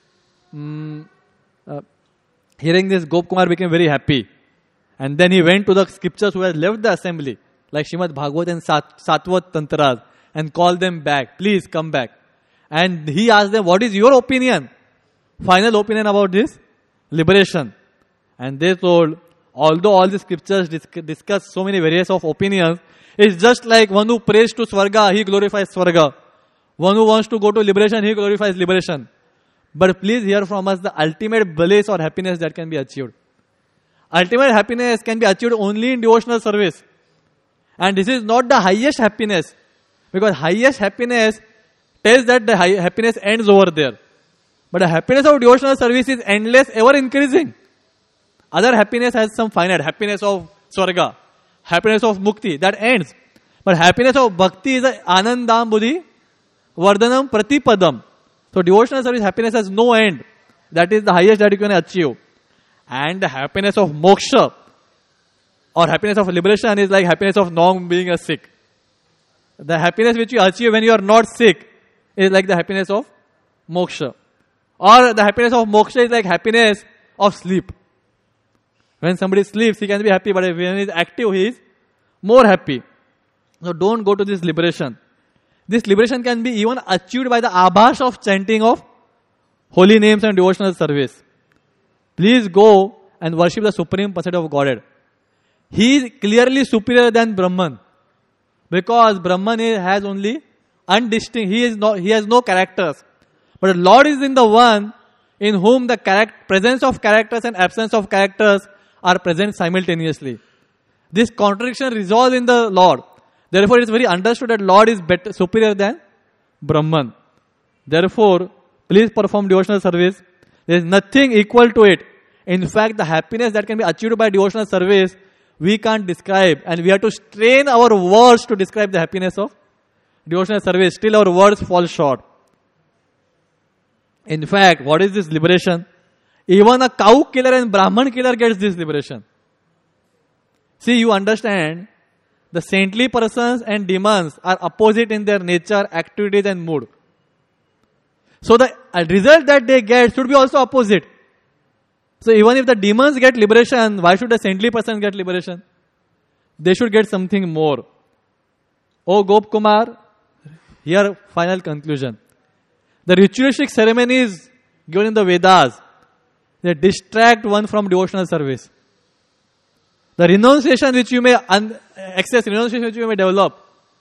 Gop Kumar became very happy. And then he went to the scriptures who had left the assembly, like Srimad Bhagavad and Satvat Tantras, and called them back. Please come back. And he asked them, what is your opinion? Final opinion about this liberation. And they told, although all the scriptures discuss so many various of opinions, it's just like one who prays to Swarga, he glorifies Swarga. One who wants to go to liberation, he glorifies liberation. But please hear from us the ultimate bliss or happiness that can be achieved. Ultimate happiness can be achieved only in devotional service. And this is not the highest happiness. Because highest happiness tells that the happiness ends over there. But the happiness of devotional service is endless, ever increasing. Other happiness has some finite. Happiness of Swarga, happiness of Mukti, that ends. But happiness of Bhakti is Anandam Buddhi Vardhanam Pratipadam. So devotional service happiness has no end. That is the highest that you can achieve. And the happiness of moksha or happiness of liberation is like happiness of not being sick. The happiness which you achieve when you are not sick is like the happiness of moksha. Or the happiness of moksha is like happiness of sleep. When somebody sleeps, he can be happy, but when he is active, he is more happy. So don't go to this liberation. This liberation can be even achieved by the abhash of chanting of holy names and devotional service. Please go and worship the Supreme Personality of Godhead. He is clearly superior than Brahman. Because Brahman has only undistinct, he has no characters. But the Lord is in the one in whom the presence of characters and absence of characters are present simultaneously. This contradiction resolves in the Lord. Therefore, it is very understood that Lord is superior than Brahman. Therefore, please perform devotional service. There is nothing equal to it. In fact, the happiness that can be achieved by devotional service, we can't describe. And we have to strain our words to describe the happiness of devotional service. Still our words fall short. In fact, what is this liberation? Even a cow killer and Brahman killer gets this liberation. See, you understand, the saintly persons and demons are opposite in their nature, activities and mood. So the result that they get should be also opposite. So even if the demons get liberation, why should the saintly person get liberation? They should get something more. Oh Gop Kumar, here final conclusion. The ritualistic ceremonies given in the Vedas, they distract one from devotional service. The renunciation which you may renunciation which you may develop,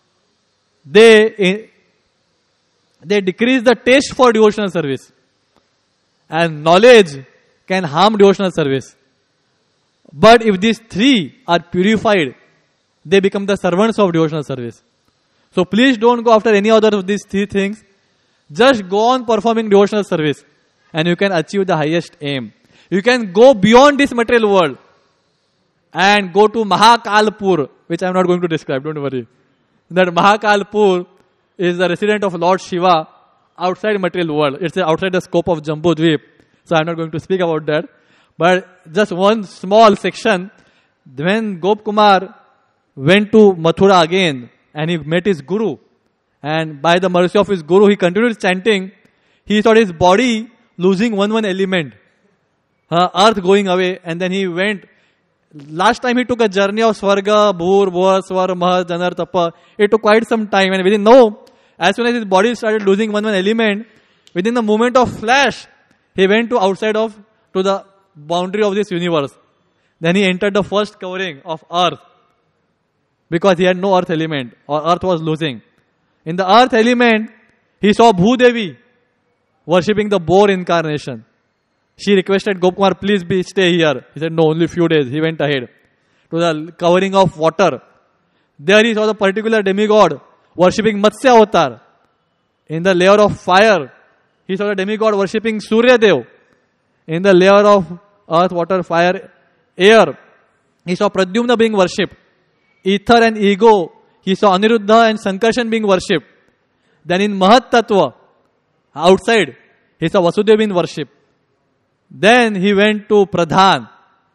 they decrease the taste for devotional service. And knowledge can harm devotional service. But if these three are purified, they become the servants of devotional service. So please don't go after any other of these three things. Just go on performing devotional service and you can achieve the highest aim. You can go beyond this material world and go to Mahakalpur, which I am not going to describe, don't worry. That Mahakalpur is the resident of Lord Shiva outside material world. It's outside the scope of Jambudvip. So I am not going to speak about that. But just one small section, when Gopkumar went to Mathura again and he met his Guru, and by the mercy of his Guru, he continued chanting. He thought his body losing one element, earth going away, and then he went. Last time he took a journey of Swarga, Bhur, Bhur, Swar, Mahar, Janar, Tapa. It took quite some time, and within as soon as his body started losing one element, within the moment of flash, he went to the boundary of this universe. Then he entered the first covering of earth, because he had no earth element, or earth was losing. In the earth element, he saw Bhudevi worshipping the boar incarnation. She requested Gopkumar, please stay here. He said, no, only few days. He went ahead to the covering of water. There he saw the particular demigod worshipping Matsya Avatar. In the layer of fire, he saw the demigod worshipping Surya Dev. In the layer of earth, water, fire, air, he saw Pradyumna being worshipped. Ether and ego, he saw Aniruddha and Sankarshan being worshipped. Then in Mahat Tattva, outside, he saw Vasudeva being worshipped. Then he went to Pradhan,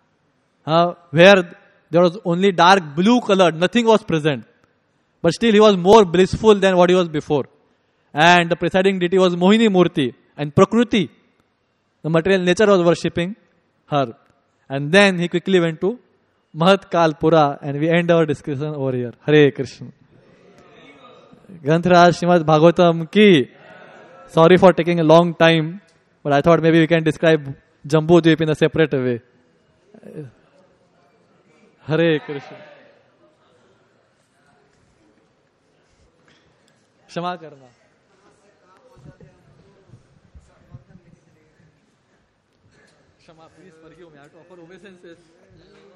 where there was only dark blue colored, nothing was present. But still he was more blissful than what he was before. And the presiding deity was Mohini Murti and Prakruti. The material nature was worshipping her. And then he quickly went to Mahat Kalpura, and we end our discussion over here. Hare Krishna. Granthiraj Srimad Bhagavatam ki. Sorry for taking a long time, but I thought maybe we can describe Jambudvip in a separate way. Hare Krishna. Shama karna. Shama, please forgive me. I have to offer obeisances.